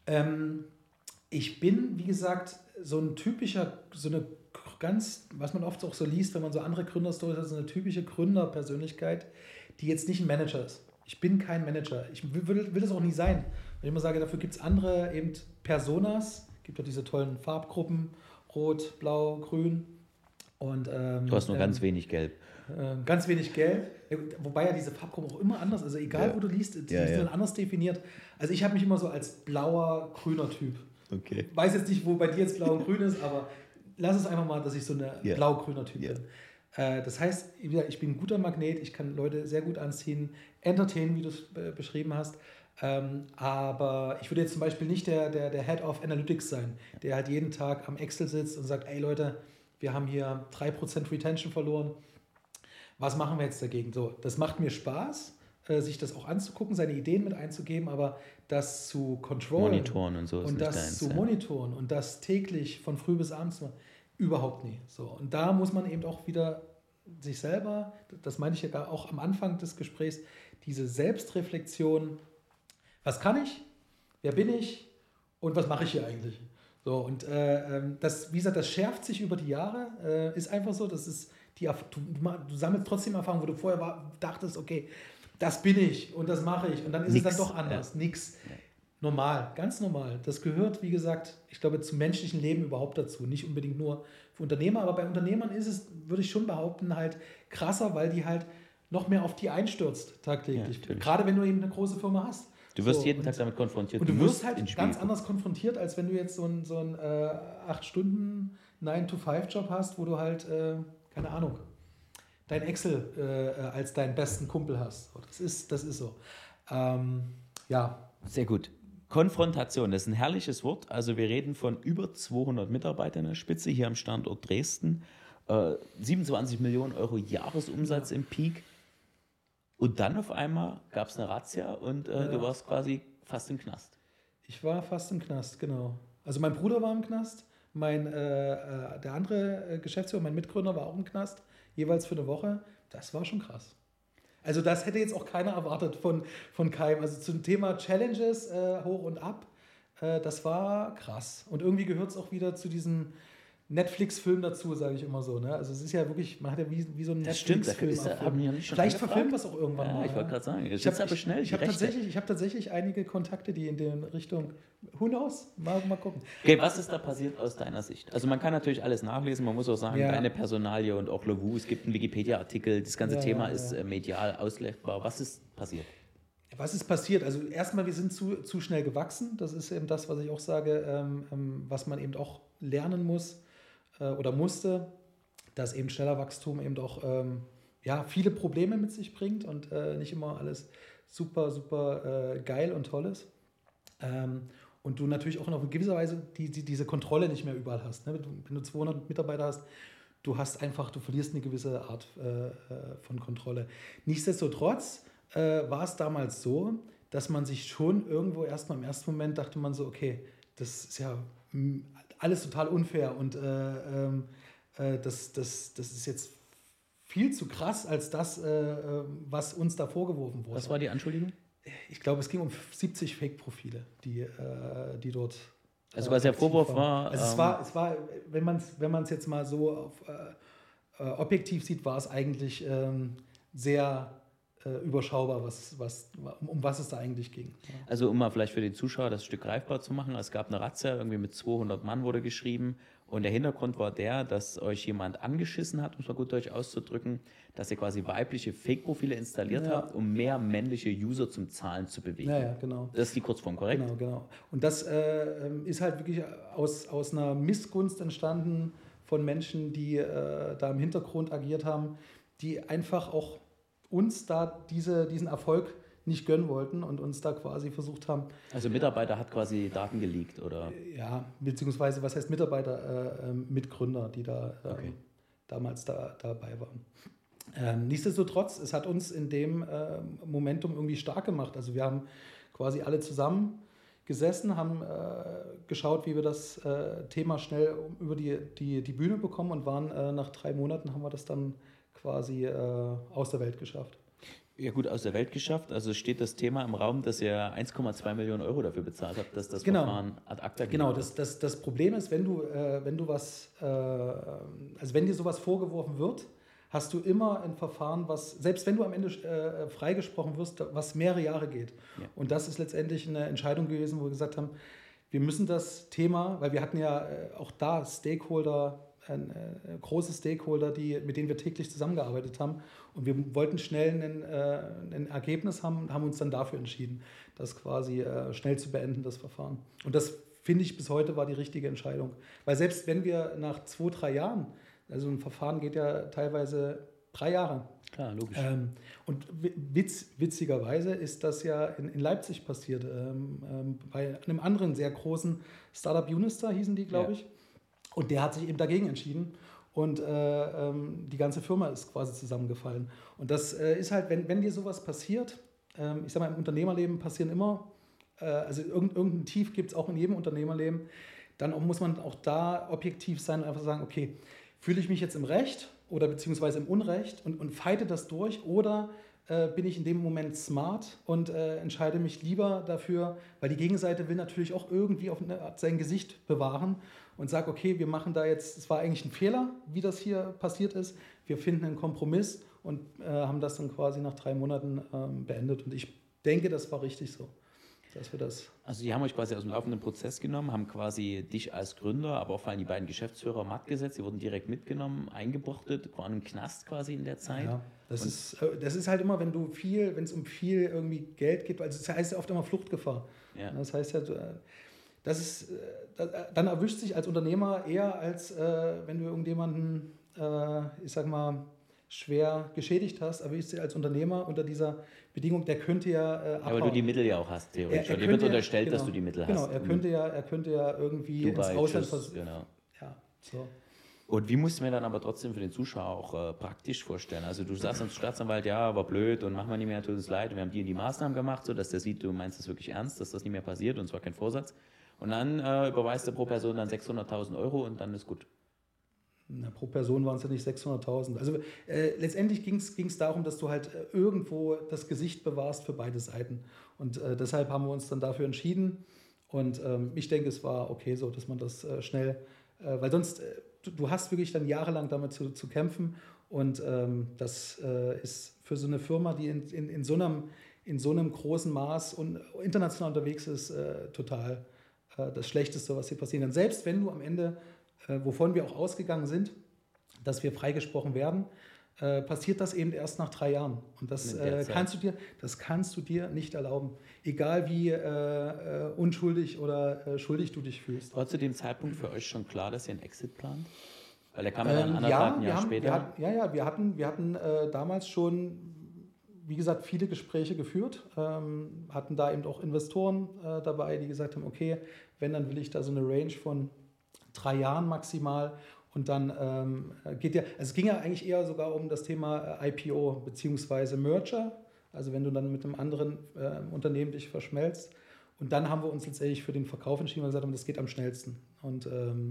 Ich bin, wie gesagt, so ein typischer, so eine ganz, was man oft auch so liest, wenn man so andere Gründerstories hat, so eine typische Gründerpersönlichkeit, die jetzt nicht ein Manager ist. Ich bin kein Manager. Ich will das auch nie sein. Wenn ich immer sage, dafür gibt es andere eben Personas, gibt ja diese tollen Farbgruppen, Rot, Blau, Grün. Und, du hast nur ganz wenig Gelb. Ganz wenig Gelb, wobei ja diese Farbgruppen auch immer anders, also egal wo du liest, die sind anders definiert. Also ich habe mich immer so als blauer, grüner Typ. Okay. Weiß jetzt nicht, wo bei dir jetzt blau und grün ist, aber lass es einfach mal, dass ich so eine blau-grüner Typ bin. Das heißt, ich bin ein guter Magnet, ich kann Leute sehr gut anziehen, entertainen, wie du es beschrieben hast. Aber ich würde jetzt zum Beispiel nicht der Head of Analytics sein, der halt jeden Tag am Excel sitzt und sagt, ey Leute, wir haben hier 3% Retention verloren. Was machen wir jetzt dagegen? So, das macht mir Spaß, sich das auch anzugucken, seine Ideen mit einzugeben, aber das zu controllen monitoren und so ist und nicht das deins, zu monitoren und das täglich von früh bis abends überhaupt nie. So, und da muss man eben auch wieder sich selber, das meine ich ja auch am Anfang des Gesprächs, diese Selbstreflexion, was kann ich, wer bin ich und was mache ich hier eigentlich? So, und das, wie gesagt, das schärft sich über die Jahre, ist einfach so, das ist du sammelst trotzdem Erfahrung, wo du vorher dachtest, okay, das bin ich und das mache ich und dann ist es dann doch anders. Nix. Normal, ganz normal. Das gehört, wie gesagt, ich glaube, zum menschlichen Leben überhaupt dazu. Nicht unbedingt nur für Unternehmer, aber bei Unternehmern ist es, würde ich schon behaupten, halt krasser, weil die halt noch mehr auf die einstürzt tagtäglich. Ja, gerade wenn du eben eine große Firma hast. Du wirst jeden Tag damit konfrontiert. Und du wirst halt ganz anders konfrontiert, als wenn du jetzt so einen 8-Stunden 9-to-5-Job hast, wo du halt, keine Ahnung, dein Excel als deinen besten Kumpel hast. Das ist so. Ja. Sehr gut. Konfrontation, das ist ein herrliches Wort. Also wir reden von über 200 Mitarbeitern in der Spitze hier am Standort Dresden. 27 Millionen Euro Jahresumsatz im Peak. Und dann auf einmal gab es eine Razzia und du warst quasi fast im Knast. Ich war fast im Knast, genau. Also mein Bruder war im Knast, der andere Geschäftsführer, mein Mitgründer war auch im Knast, jeweils für eine Woche. Das war schon krass. Also das hätte jetzt auch keiner erwartet von keinem. Also zum Thema Challenges hoch und ab, das war krass. Und irgendwie gehört es auch wieder zu diesem Netflix-Film dazu, sage ich immer so. Ne? Also es ist ja wirklich, man hat ja wie so ein Netflix-Film. Vielleicht verfilmt das auch irgendwann mal. Ich wollte gerade sagen, ich habe tatsächlich einige Kontakte, die in der Richtung, who knows, mal gucken. Okay, was ist da passiert aus deiner Sicht? Also man kann natürlich alles nachlesen, man muss auch sagen, deine Personalie und auch Lovoo, es gibt einen Wikipedia-Artikel, das ganze Thema ist medial auslegbar. Was ist passiert? Was ist passiert? Also erstmal, wir sind zu schnell gewachsen. Das ist eben das, was ich auch sage, was man eben auch lernen muss oder musste, dass eben schneller Wachstum eben auch viele Probleme mit sich bringt und nicht immer alles super, super geil und toll ist. Und du natürlich auch in gewisser Weise diese Kontrolle nicht mehr überall hast. Ne? Wenn du 200 Mitarbeiter hast, du verlierst eine gewisse Art von Kontrolle. Nichtsdestotrotz war es damals so, dass man sich schon irgendwo erstmal im ersten Moment dachte man so, okay, das ist ja alles total unfair und das ist jetzt viel zu krass als das, was uns da vorgeworfen wurde. Was war die Anschuldigung? Ich glaube, es ging um 70 Fake-Profile, die dort. Also was der Vorwurf war. Also es war, wenn man es jetzt mal so auf objektiv sieht, war es eigentlich sehr überschaubar, um was es da eigentlich ging. Ja. Also um mal vielleicht für den Zuschauer das Stück greifbar zu machen, es gab eine Razzia, irgendwie mit 200 Mann wurde geschrieben und der Hintergrund war der, dass euch jemand angeschissen hat, um es mal gut Deutsch auszudrücken, dass ihr quasi weibliche Fake-Profile installiert habt, um mehr männliche User zum Zahlen zu bewegen. Ja, genau. Das ist die Kurzform, korrekt? Genau. Und das ist halt wirklich aus einer Missgunst entstanden von Menschen, die da im Hintergrund agiert haben, die einfach auch uns da diesen Erfolg nicht gönnen wollten und uns da quasi versucht haben. Also Mitarbeiter hat quasi Daten geleakt, oder? Ja, beziehungsweise was heißt Mitarbeiter? Mitgründer, die da damals dabei waren. Nichtsdestotrotz, es hat uns in dem Momentum irgendwie stark gemacht. Also wir haben quasi alle zusammen gesessen, haben geschaut, wie wir das Thema schnell über die Bühne bekommen und waren nach 3 Monaten haben wir das dann quasi aus der Welt geschafft. Ja gut, aus der Welt geschafft. Also steht das Thema im Raum, dass ihr 1,2 Millionen Euro dafür bezahlt habt, dass das Verfahren ad acta geht. Genau, das Problem ist, wenn du was, also wenn dir sowas vorgeworfen wird, hast du immer ein Verfahren, was, selbst wenn du am Ende freigesprochen wirst, was mehrere Jahre geht. Ja. Und das ist letztendlich eine Entscheidung gewesen, wo wir gesagt haben, wir müssen das Thema, weil wir hatten ja auch da Stakeholder, große Stakeholder, mit denen wir täglich zusammengearbeitet haben. Und wir wollten schnell ein Ergebnis haben, haben uns dann dafür entschieden, das quasi schnell zu beenden, das Verfahren. Und das, finde ich, bis heute war die richtige Entscheidung. Weil selbst wenn wir nach 2-3 Jahren, also ein Verfahren geht ja teilweise 3 Jahre. Klar, logisch. Und witzigerweise ist das ja in Leipzig passiert, bei einem anderen sehr großen Startup, Unistar hießen die, glaube ich. Und der hat sich eben dagegen entschieden und die ganze Firma ist quasi zusammengefallen. Und das ist halt, wenn dir sowas passiert, ich sag mal, im Unternehmerleben passieren immer, also irgendein Tief gibt es auch in jedem Unternehmerleben, dann muss man auch da objektiv sein und einfach sagen, okay, fühle ich mich jetzt im Recht oder beziehungsweise im Unrecht und fighte das durch oder bin ich in dem Moment smart und entscheide mich lieber dafür, weil die Gegenseite will natürlich auch irgendwie auf eine Art sein Gesicht bewahren und sagt, okay, wir machen da jetzt, es war eigentlich ein Fehler, wie das hier passiert ist, wir finden einen Kompromiss und haben das dann quasi nach 3 Monaten beendet und ich denke, das war richtig so, dass wir das... Also die haben euch quasi aus dem laufenden Prozess genommen, haben quasi dich als Gründer, aber auch vor allem die beiden Geschäftsführer matt gesetzt, die wurden direkt mitgenommen, eingebuchtet, waren im Knast quasi in der Zeit. Ja, das ist halt immer, wenn es um viel irgendwie Geld geht, also das heißt ja oft immer Fluchtgefahr. Ja. Das heißt ja, dann erwischt sich als Unternehmer eher, als wenn du irgendjemanden, ich sag mal, schwer geschädigt hast, erwischt sich als Unternehmer unter dieser Bedingung, der könnte ja abhauen. Ja, weil du die Mittel ja auch hast, theoretisch. Dir wird unterstellt, dass du die Mittel hast. Genau, er könnte ja irgendwie Dubai, ins Ausland versuchen. Genau. Ja, so. Und wie musst du mir dann aber trotzdem für den Zuschauer auch praktisch vorstellen? Also du sagst als Staatsanwalt, ja, war blöd und machen wir nicht mehr, tut es leid. Wir haben die Maßnahmen gemacht, sodass der sieht, du meinst das wirklich ernst, dass das nicht mehr passiert und es war kein Vorsatz. Und dann überweist du pro Person dann 600.000 Euro und dann ist gut. Na, pro Person waren es ja nicht 600.000. Also letztendlich ging es darum, dass du halt irgendwo das Gesicht bewahrst für beide Seiten. Und deshalb haben wir uns dann dafür entschieden. Und ich denke, es war okay so, dass man das schnell, weil sonst, du hast wirklich dann jahrelang damit zu kämpfen. Und das ist für so eine Firma, die in so einem großen Maß und international unterwegs ist, total das Schlechteste, was hier passieren kann. Selbst wenn du am Ende, wovon wir auch ausgegangen sind, dass wir freigesprochen werden, passiert das eben erst nach 3 Jahren. Und das kannst du dir nicht erlauben. Egal wie unschuldig oder schuldig du dich fühlst. War zu dem Zeitpunkt für euch schon klar, dass ihr einen Exit plant? Weil der kam ja dann anderthalb Jahre später. Wir hatten damals schon, wie gesagt, viele Gespräche geführt, hatten da eben auch Investoren dabei, die gesagt haben, okay, wenn, dann will ich da so eine Range von 3 Jahren maximal. Und dann es ging ja eigentlich eher sogar um das Thema IPO bzw. Merger, also wenn du dann mit einem anderen Unternehmen dich verschmelzt. Und dann haben wir uns letztendlich für den Verkauf entschieden, weil wir gesagt haben, das geht am schnellsten. Und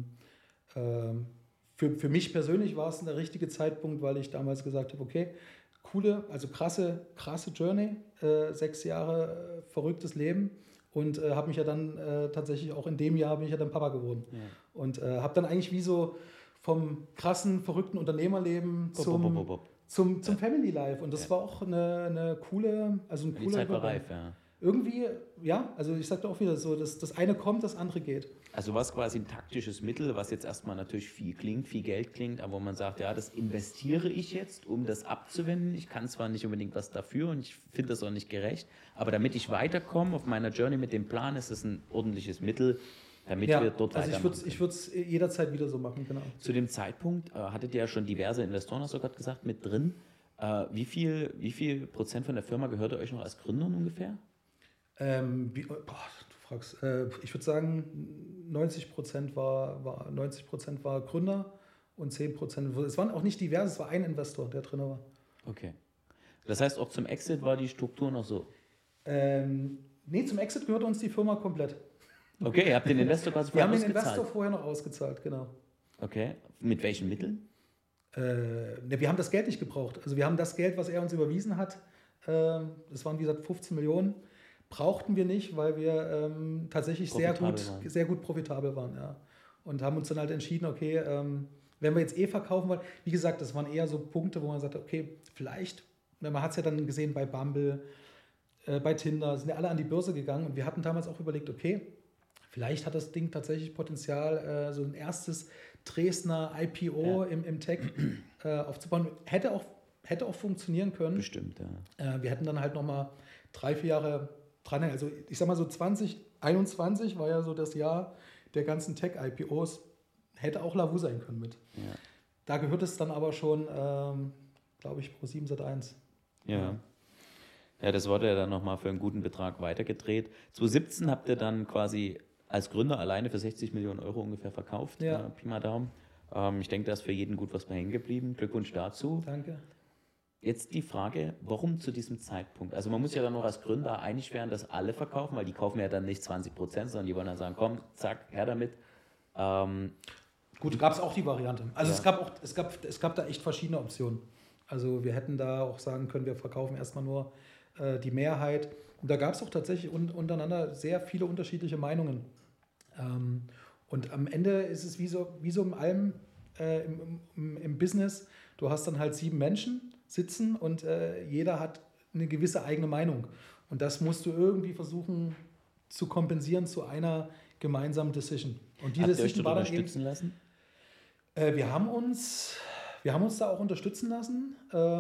für mich persönlich war es der richtige Zeitpunkt, weil ich damals gesagt habe, okay, krasse Journey, 6 Jahre verrücktes Leben. Und habe mich ja dann tatsächlich auch in dem Jahr bin ich ja dann Papa geworden. Ja. Und habe dann eigentlich wie so vom krassen, verrückten Unternehmerleben zum Family Life. Und das war auch eine coole, also ein Die cooler Zeit war Übergang. reif, ja. Irgendwie, ja, also ich sagte auch wieder so, das eine kommt, das andere geht. Also was quasi ein taktisches Mittel, was jetzt erstmal natürlich viel klingt, viel Geld klingt, aber wo man sagt, ja, das investiere ich jetzt, um das abzuwenden. Ich kann zwar nicht unbedingt was dafür und ich finde das auch nicht gerecht, aber damit ich weiterkomme auf meiner Journey mit dem Plan, ist es ein ordentliches Mittel, damit wir dort also weitermachen. ich würde es jederzeit wieder so machen, genau. Zu dem Zeitpunkt hattet ihr ja schon diverse Investoren, hast du gerade gesagt, mit drin. Wie viel Prozent von der Firma gehörte euch noch als Gründern ungefähr? Du fragst, ich würde sagen, 90% war Gründer und 10%, es waren auch nicht divers, es war ein Investor, der drin war. Okay. Das heißt, auch zum Exit war die Struktur noch so? Nee, zum Exit gehört uns die Firma komplett. Okay, ihr habt den Investor quasi Wir vorher haben den ausgezahlt. Investor vorher noch ausgezahlt, genau. Okay, mit welchen Mitteln? Wir haben das Geld nicht gebraucht. Also wir haben das Geld, was er uns überwiesen hat, das waren wie gesagt 15 Millionen, brauchten wir nicht, weil wir tatsächlich sehr gut profitabel waren. Ja. Und haben uns dann halt entschieden, okay, wenn wir jetzt verkaufen wollen, wie gesagt, das waren eher so Punkte, wo man sagt, okay, vielleicht, man hat es ja dann gesehen bei Bumble, bei Tinder, sind ja alle an die Börse gegangen und wir hatten damals auch überlegt, okay, vielleicht hat das Ding tatsächlich Potenzial, so ein erstes Dresdner IPO im Tech aufzubauen. Hätte auch funktionieren können. Bestimmt, ja. Wir hätten dann halt nochmal 3-4 Jahre dran. Also ich sag mal so 2021 war ja so das Jahr der ganzen Tech-IPOs. Hätte auch Lavu sein können mit. Ja. Da gehört es dann aber schon, glaube ich, Pro7 Sat.1. Ja. Ja, das wurde ja dann nochmal für einen guten Betrag weitergedreht. 2017 habt ihr dann quasi als Gründer alleine für 60 Millionen Euro ungefähr verkauft. Ja. Pi mal Daumen. Ich denke, da ist für jeden gut was bei hängen geblieben. Glückwunsch dazu. Danke. Jetzt die Frage, warum zu diesem Zeitpunkt? Also man muss ja dann noch als Gründer einig werden, dass alle verkaufen, weil die kaufen ja dann nicht 20%, sondern die wollen dann sagen, komm, zack, her damit. Gut, gab es auch die Variante. Also es gab da echt verschiedene Optionen. Also wir hätten da auch sagen können, wir verkaufen erstmal nur die Mehrheit. Und da gab es auch tatsächlich untereinander sehr viele unterschiedliche Meinungen. Und am Ende ist es wie so in allem im Business, du hast dann halt 7 Menschen sitzen und jeder hat eine gewisse eigene Meinung. Und das musst du irgendwie versuchen zu kompensieren zu einer gemeinsamen Decision. Und die Decision war dann unterstützen lassen? Wir haben uns da auch unterstützen lassen.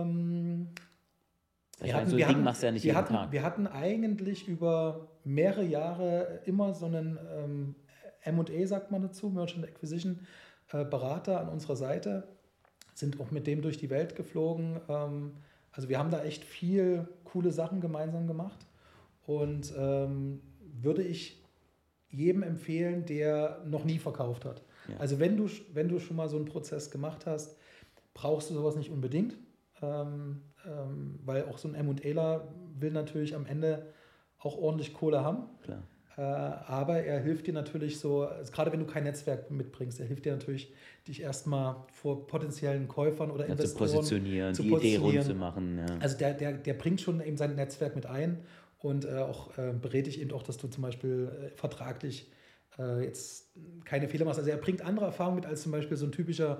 Wir hatten eigentlich über mehrere Jahre immer so einen M&A, sagt man dazu, Merchant Acquisition Berater an unserer Seite, sind auch mit dem durch die Welt geflogen. Also wir haben da echt viel coole Sachen gemeinsam gemacht und würde ich jedem empfehlen, der noch nie verkauft hat. Ja. Also wenn du schon mal so einen Prozess gemacht hast, brauchst du sowas nicht unbedingt, weil auch so ein M&Aler will natürlich am Ende auch ordentlich Kohle haben. Klar. Aber er hilft dir natürlich so, also gerade wenn du kein Netzwerk mitbringst, er hilft dir natürlich, dich erstmal vor potenziellen Käufern oder Investoren zu positionieren, die Idee rund zu machen. Ja. Also der bringt schon eben sein Netzwerk mit ein und auch berät dich eben auch, dass du zum Beispiel vertraglich jetzt keine Fehler machst. Also er bringt andere Erfahrungen mit als zum Beispiel so ein typischer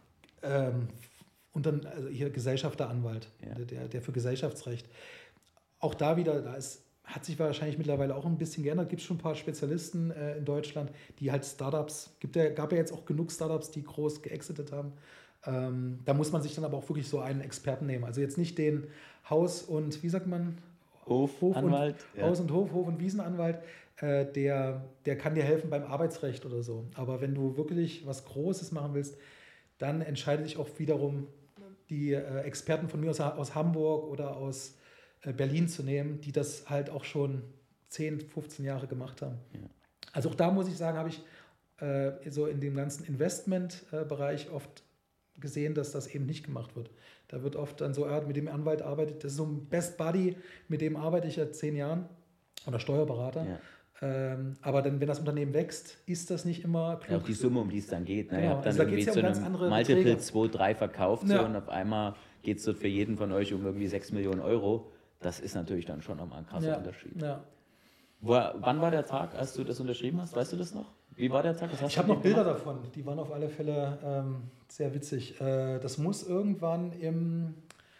also hier Gesellschafteranwalt, ja. der für Gesellschaftsrecht. Auch da wieder, hat sich wahrscheinlich mittlerweile auch ein bisschen geändert. Gibt es schon ein paar Spezialisten in Deutschland, die halt Startups, gab ja jetzt auch genug Startups, die groß geexitet haben. Da muss man sich dann aber auch wirklich so einen Experten nehmen. Also jetzt nicht den Haus- und, wie sagt man? Hofanwalt. Haus- und Hof- und Wiesenanwalt. Der kann dir helfen beim Arbeitsrecht oder so. Aber wenn du wirklich was Großes machen willst, dann entscheide dich auch wiederum, die Experten von mir aus Hamburg oder aus Berlin zu nehmen, die das halt auch schon 10, 15 Jahre gemacht haben. Ja. Also auch da muss ich sagen, habe ich so in dem ganzen Investmentbereich oft gesehen, dass das eben nicht gemacht wird. Da wird oft dann so, mit dem Anwalt arbeitet, das ist so ein Best Buddy, mit dem arbeite ich seit 10 Jahren oder Steuerberater. Ja. Aber dann, wenn das Unternehmen wächst, ist das nicht immer klug. Ja, auch die Summe, um die es dann geht. Ne? Genau. Ihr habt dann also da irgendwie ja um zu einem Multiple 2, 3 verkauft und auf einmal geht es dort für jeden von euch um irgendwie 6 Millionen Euro. Das ist natürlich dann schon nochmal ein krasser Unterschied. Ja. Wann war der Tag, als du das unterschrieben hast? Weißt du das noch? Wie war der Tag? Ich habe noch Bilder davon. Die waren auf alle Fälle sehr witzig. Das muss irgendwann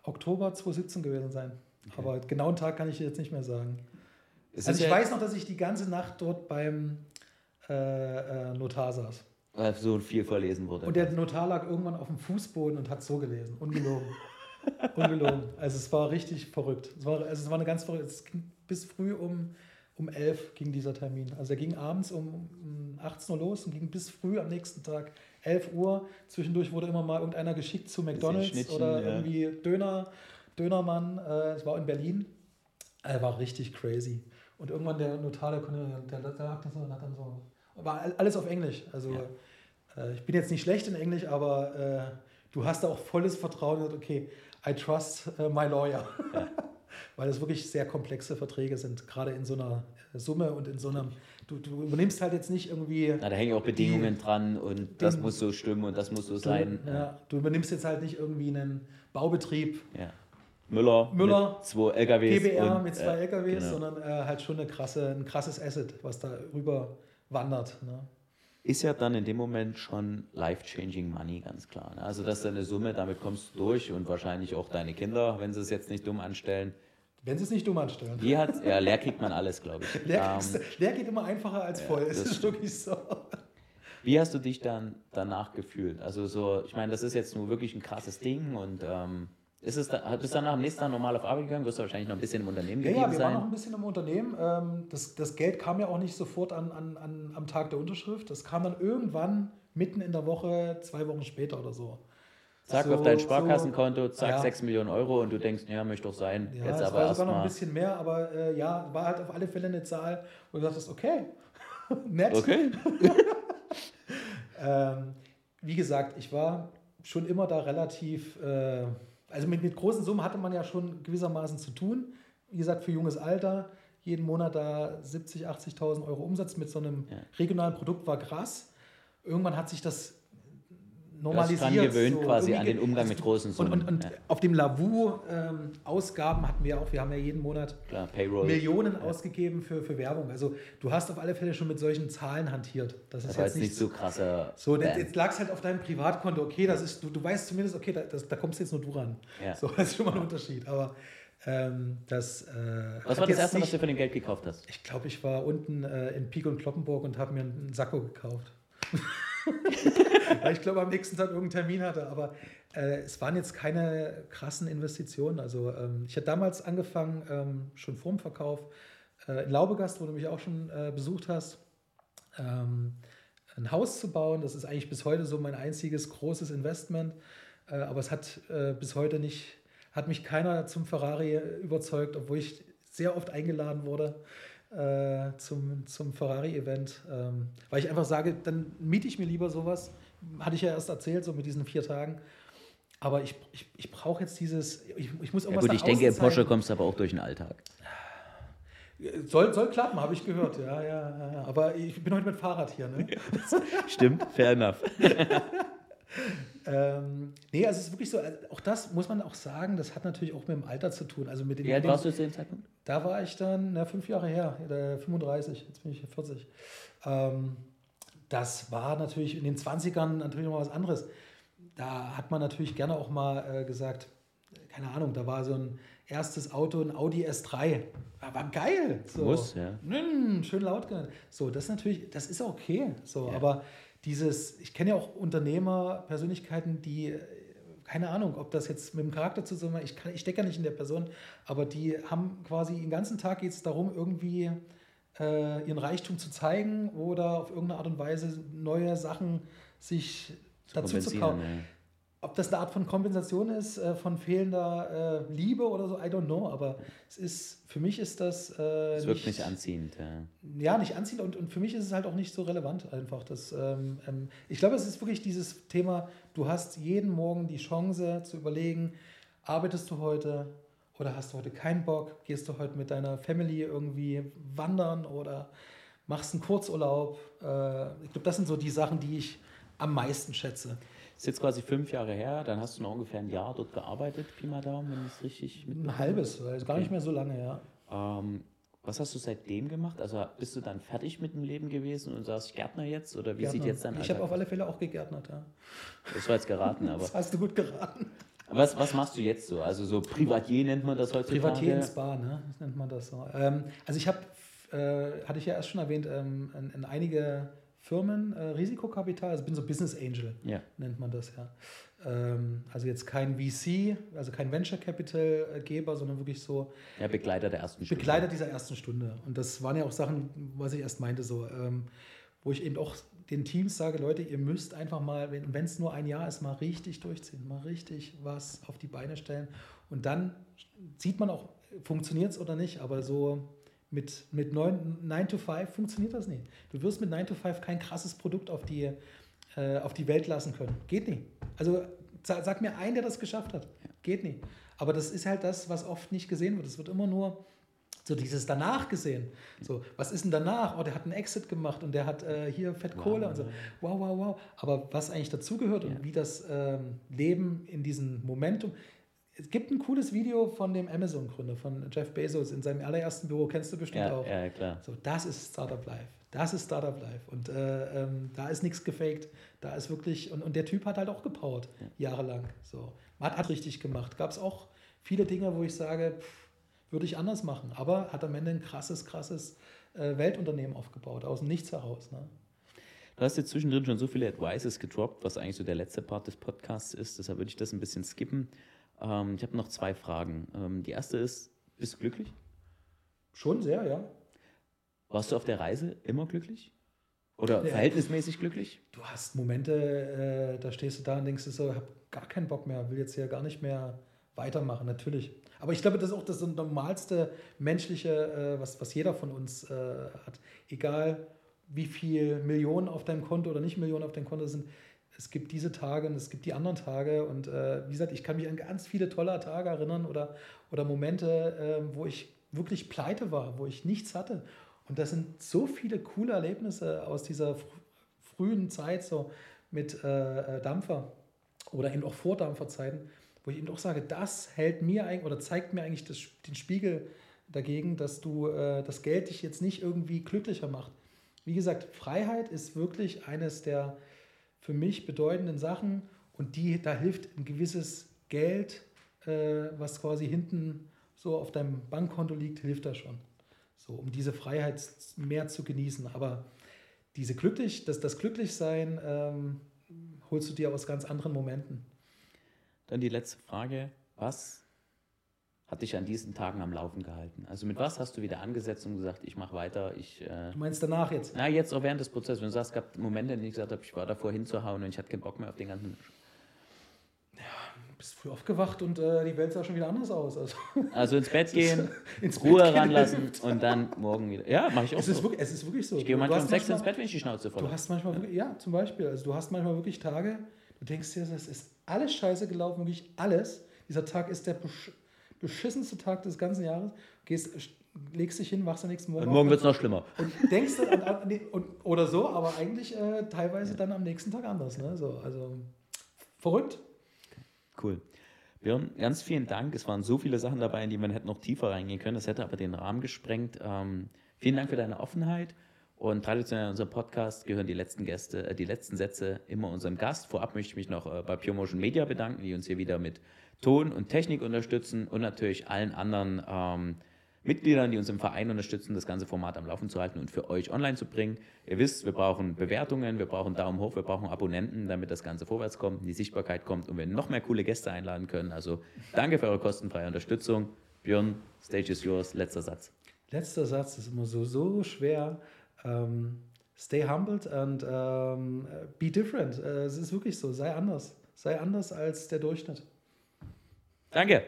Oktober 2017 gewesen sein. Okay. Aber genauen Tag kann ich jetzt nicht mehr sagen. Es Also ist ich ja weiß noch, dass ich die ganze Nacht dort beim Notar saß. so viel verlesen wurde. Und der Notar lag irgendwann auf dem Fußboden und hat so gelesen. Ungelogen. Ungelogen. Also es war richtig verrückt. Es war eine ganz verrückt. Es ging bis früh um 11 ging dieser Termin. Also er ging abends um 18 Uhr los und ging bis früh am nächsten Tag 11 Uhr. Zwischendurch wurde immer mal irgendeiner geschickt zu McDonald's oder irgendwie Dönermann. Es war in Berlin. Er war richtig crazy. Und irgendwann der Notar, der lag dann so und hat dann so... War alles auf Englisch. Also ich bin jetzt nicht schlecht in Englisch, aber du hast da auch volles Vertrauen. Okay, I trust my lawyer. Ja. Weil das wirklich sehr komplexe Verträge sind, gerade in so einer Summe und in so einem... Du übernimmst halt jetzt nicht irgendwie... Da hängen auch Bedingungen dran und das muss so stimmen und das muss so sein. Ja, du übernimmst jetzt halt nicht irgendwie einen Baubetrieb... Ja. Müller mit 2 LKWs. GBR mit 2 LKWs, genau. Sondern halt schon ein krasses Asset, was da rüber wandert. Ne? Ist ja dann in dem Moment schon life-changing money, ganz klar. Ne? Also das ist eine Summe, damit kommst du durch und wahrscheinlich auch deine Kinder, wenn sie es jetzt nicht dumm anstellen. Wenn sie es nicht dumm anstellen. Leer kriegt man alles, glaube ich. Leer geht immer einfacher als voll, es ist wirklich so. Wie hast du dich dann danach gefühlt? Also so, ich meine, das ist jetzt nur wirklich ein krasses Ding und bist du danach am nächsten Tag normal auf Arbeit gegangen? Wirst du wahrscheinlich noch ein bisschen im Unternehmen geblieben sein? Ja, wir waren noch ein bisschen im Unternehmen. Das Geld kam ja auch nicht sofort am Tag der Unterschrift. Das kam dann irgendwann mitten in der Woche, 2 Wochen später oder so. Zack, auf dein Sparkassenkonto, zack, 6 Millionen Euro und du denkst, ja, möchte doch sein. Ja, jetzt es aber war sogar noch ein bisschen mehr, aber war halt auf alle Fälle eine Zahl, wo du dachtest, okay, nett. Okay. Wie gesagt, ich war schon immer da relativ... Also mit großen Summen hatte man ja schon gewissermaßen zu tun. Wie gesagt, für junges Alter, jeden Monat da 70.000, 80.000 Euro Umsatz mit so einem regionalen Produkt war krass. Irgendwann hat sich das normalisiert. Du hast dran gewöhnt quasi an den Umgang mit großen Summen. Und auf dem Lavu Ausgaben hatten wir haben ja jeden Monat Millionen ausgegeben für Werbung. Also du hast auf alle Fälle schon mit solchen Zahlen hantiert. Das war jetzt nicht so krasser. So, jetzt lag es halt auf deinem Privatkonto. Okay, das ist, du weißt zumindest, okay, da kommst jetzt nur du ran. Ja. So, das ist schon mal ein Unterschied. Aber was war das erste, was du für dein Geld gekauft hast? Ich glaube, ich war unten in Pieck und Kloppenburg und habe mir einen Sakko gekauft. Weil ich glaube, am nächsten Tag irgendeinen Termin hatte. Aber es waren jetzt keine krassen Investitionen. Also ich hatte damals angefangen, schon vor dem Verkauf, in Laubegast, wo du mich auch schon besucht hast, ein Haus zu bauen. Das ist eigentlich bis heute so mein einziges großes Investment. Aber es hat bis heute hat mich keiner zum Ferrari überzeugt, obwohl ich sehr oft eingeladen wurde zum Ferrari-Event, weil ich einfach sage, dann miete ich mir lieber sowas. Hatte ich ja erst erzählt, so mit diesen 4 Tagen. Aber ich brauche jetzt dieses, ich muss irgendwas ich denke, in Porsche kommst du aber auch durch den Alltag. Soll klappen, habe ich gehört. Ja. Aber ich bin heute mit Fahrrad hier. Ne? Stimmt, fair enough. Nee, also es ist wirklich so, auch das muss man auch sagen, das hat natürlich auch mit dem Alter zu tun. Also Wie alt warst du zu dem Zeitpunkt? Da war ich dann 5 Jahre her, 35, jetzt bin ich 40. Das war natürlich in den 20ern natürlich noch mal was anderes. Da hat man natürlich gerne auch mal gesagt, keine Ahnung, da war so ein erstes Auto, ein Audi S3. War geil. So. Muss, ja. Schön laut. So, das ist auch okay. So, ja. Aber ich kenne ja auch Unternehmer, Persönlichkeiten, die, keine Ahnung, ob das jetzt mit dem Charakter zusammen, ich stecke ja nicht in der Person, aber die haben quasi den ganzen Tag geht es darum, irgendwie ihren Reichtum zu zeigen oder auf irgendeine Art und Weise neue Sachen sich dazu zu kaufen. Ja. Ob das eine Art von Kompensation ist, von fehlender Liebe oder so, I don't know, aber für mich ist das es wirkt nicht anziehend. Ja, nicht anziehend und für mich ist es halt auch nicht so relevant einfach. Ich glaube, es ist wirklich dieses Thema, du hast jeden Morgen die Chance zu überlegen, arbeitest du heute oder hast du heute keinen Bock, gehst du heute mit deiner Family irgendwie wandern oder machst einen Kurzurlaub. Ich glaube, das sind so die Sachen, die ich am meisten schätze. Das ist jetzt quasi 5 Jahre her, dann hast du noch ungefähr ein Jahr dort gearbeitet, Pi mal Daumen, wenn ich es richtig mitbekomme. Ein halbes, weil gar nicht mehr so lange, ja. Was hast du seitdem gemacht? Also bist du dann fertig mit dem Leben gewesen und sagst Gärtner jetzt? Oder wie Gärtner. Sieht jetzt dein Alltag? Ich habe auf alle Fälle auch gegärtnert, ja. Das war jetzt geraten, aber... Das hast du gut geraten. Was machst du jetzt so? Also so Privatier nennt man das heutzutage? Privatier ins Bar, ne? Das nennt man das so. Also ich habe, hatte ich ja erst schon erwähnt, in einige Firmen Risikokapital, also ich bin so Business Angel, nennt man das ja. Also jetzt kein VC, also kein Venture Capital Geber, sondern wirklich so Begleiter der ersten Stunde. Begleiter dieser ersten Stunde. Und das waren ja auch Sachen, was ich erst meinte, so, wo ich eben auch den Teams sage, Leute, ihr müsst einfach mal, wenn es nur ein Jahr ist, mal richtig durchziehen, mal richtig was auf die Beine stellen. Und dann sieht man auch, funktioniert es oder nicht, aber so mit 9 to 5 funktioniert das nicht. Du wirst mit 9 to 5 kein krasses Produkt auf die Welt lassen können. Geht nicht. Also sag mir einen, der das geschafft hat. Geht nicht. Aber das ist halt das, was oft nicht gesehen wird. Es wird immer nur so dieses danach gesehen. So, was ist denn danach? Oh, der hat einen Exit gemacht und der hat hier Fettkohle und so. Wow. Aber was eigentlich dazugehört und wie das Leben in diesem Momentum. Es gibt ein cooles Video von dem Amazon-Gründer, von Jeff Bezos in seinem allerersten Büro, kennst du bestimmt auch. Ja, klar. So, das ist Startup Life. Das ist Startup Life. Und da ist nichts gefaked. Da ist wirklich, und der Typ hat halt auch gepowert, jahrelang. So. Hat richtig gemacht. Gab es auch viele Dinge, wo ich sage, würde ich anders machen. Aber hat am Ende ein krasses Weltunternehmen aufgebaut, aus dem Nichts heraus. Ne? Du hast jetzt zwischendrin schon so viele Advices gedroppt, was eigentlich so der letzte Part des Podcasts ist. Deshalb würde ich das ein bisschen skippen. Ich habe noch 2 Fragen. Die erste ist, bist du glücklich? Schon sehr, ja. Warst du auf der Reise immer glücklich? Oder verhältnismäßig glücklich? Du hast Momente, da stehst du da und denkst du so, ich habe gar keinen Bock mehr, will jetzt hier gar nicht mehr weitermachen, natürlich. Aber ich glaube, das ist auch das normalste menschliche, was jeder von uns hat. Egal, wie viel Millionen auf deinem Konto oder nicht Millionen auf deinem Konto sind, es gibt diese Tage und es gibt die anderen Tage. Und wie gesagt, ich kann mich an ganz viele tolle Tage erinnern oder Momente, wo ich wirklich pleite war, wo ich nichts hatte. Und das sind so viele coole Erlebnisse aus dieser frühen Zeit, so mit Dampfer oder eben auch Vordampferzeiten, wo ich eben auch sage, das hält mir eigentlich oder zeigt mir eigentlich den Spiegel dagegen, dass das Geld dich jetzt nicht irgendwie glücklicher macht. Wie gesagt, Freiheit ist wirklich eines der für mich bedeutenden Sachen und da hilft ein gewisses Geld, was quasi hinten so auf deinem Bankkonto liegt, hilft da schon. So, um diese Freiheit mehr zu genießen. Aber das Glücklichsein holst du dir aus ganz anderen Momenten. Dann die letzte Frage. Was hat dich an diesen Tagen am Laufen gehalten? Also mit was hast du wieder angesetzt und gesagt, ich mache weiter? Du meinst danach jetzt? Na, jetzt auch während des Prozesses. Wenn du sagst, es gab Momente, in denen ich gesagt habe, ich war davor hinzuhauen und ich hatte keinen Bock mehr auf den ganzen... Ja, du bist früh aufgewacht und die Welt sah schon wieder anders aus. Also ins Bett gehen, Ruhe ranlassen und dann morgen wieder... Ja, mache ich auch Es ist wirklich so. Ich gehe manchmal um 6 ins Bett, wenn ich die Schnauze voll habe. Du hast manchmal wirklich, zum Beispiel, also du hast manchmal wirklich Tage, du denkst dir, das ist alles scheiße gelaufen, wirklich alles. Dieser Tag ist der beschissenste Tag des ganzen Jahres. Legst dich hin, wachst am nächsten Morgen und morgen wird es noch schlimmer. Und denkst oder so, aber eigentlich teilweise dann am nächsten Tag anders. Ne? So, also verrückt. Cool. Björn, ganz vielen Dank. Es waren so viele Sachen dabei, in die man hätte noch tiefer reingehen können. Das hätte aber den Rahmen gesprengt. Vielen Dank für deine Offenheit. Und traditionell in unserem Podcast gehören die letzten Sätze immer unserem Gast. Vorab möchte ich mich noch bei Pure Motion Media bedanken, die uns hier wieder mit Ton und Technik unterstützen und natürlich allen anderen Mitgliedern, die uns im Verein unterstützen, das ganze Format am Laufen zu halten und für euch online zu bringen. Ihr wisst, wir brauchen Bewertungen, wir brauchen Daumen hoch, wir brauchen Abonnenten, damit das Ganze vorwärts kommt, die Sichtbarkeit kommt und wir noch mehr coole Gäste einladen können. Also danke für eure kostenfreie Unterstützung. Björn, stage is yours. Letzter Satz. Letzter Satz ist immer so schwer. Stay humbled and be different. Es ist wirklich so, sei anders als der Durchschnitt. Danke.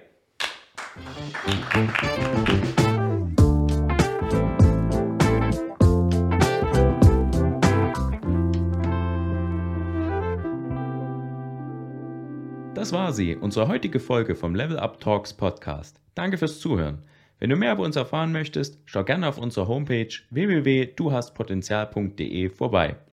Das war sie, unsere heutige Folge vom Level Up Talks Podcast. Danke fürs Zuhören. Wenn du mehr über uns erfahren möchtest, schau gerne auf unserer Homepage www.duhastpotenzial.de vorbei.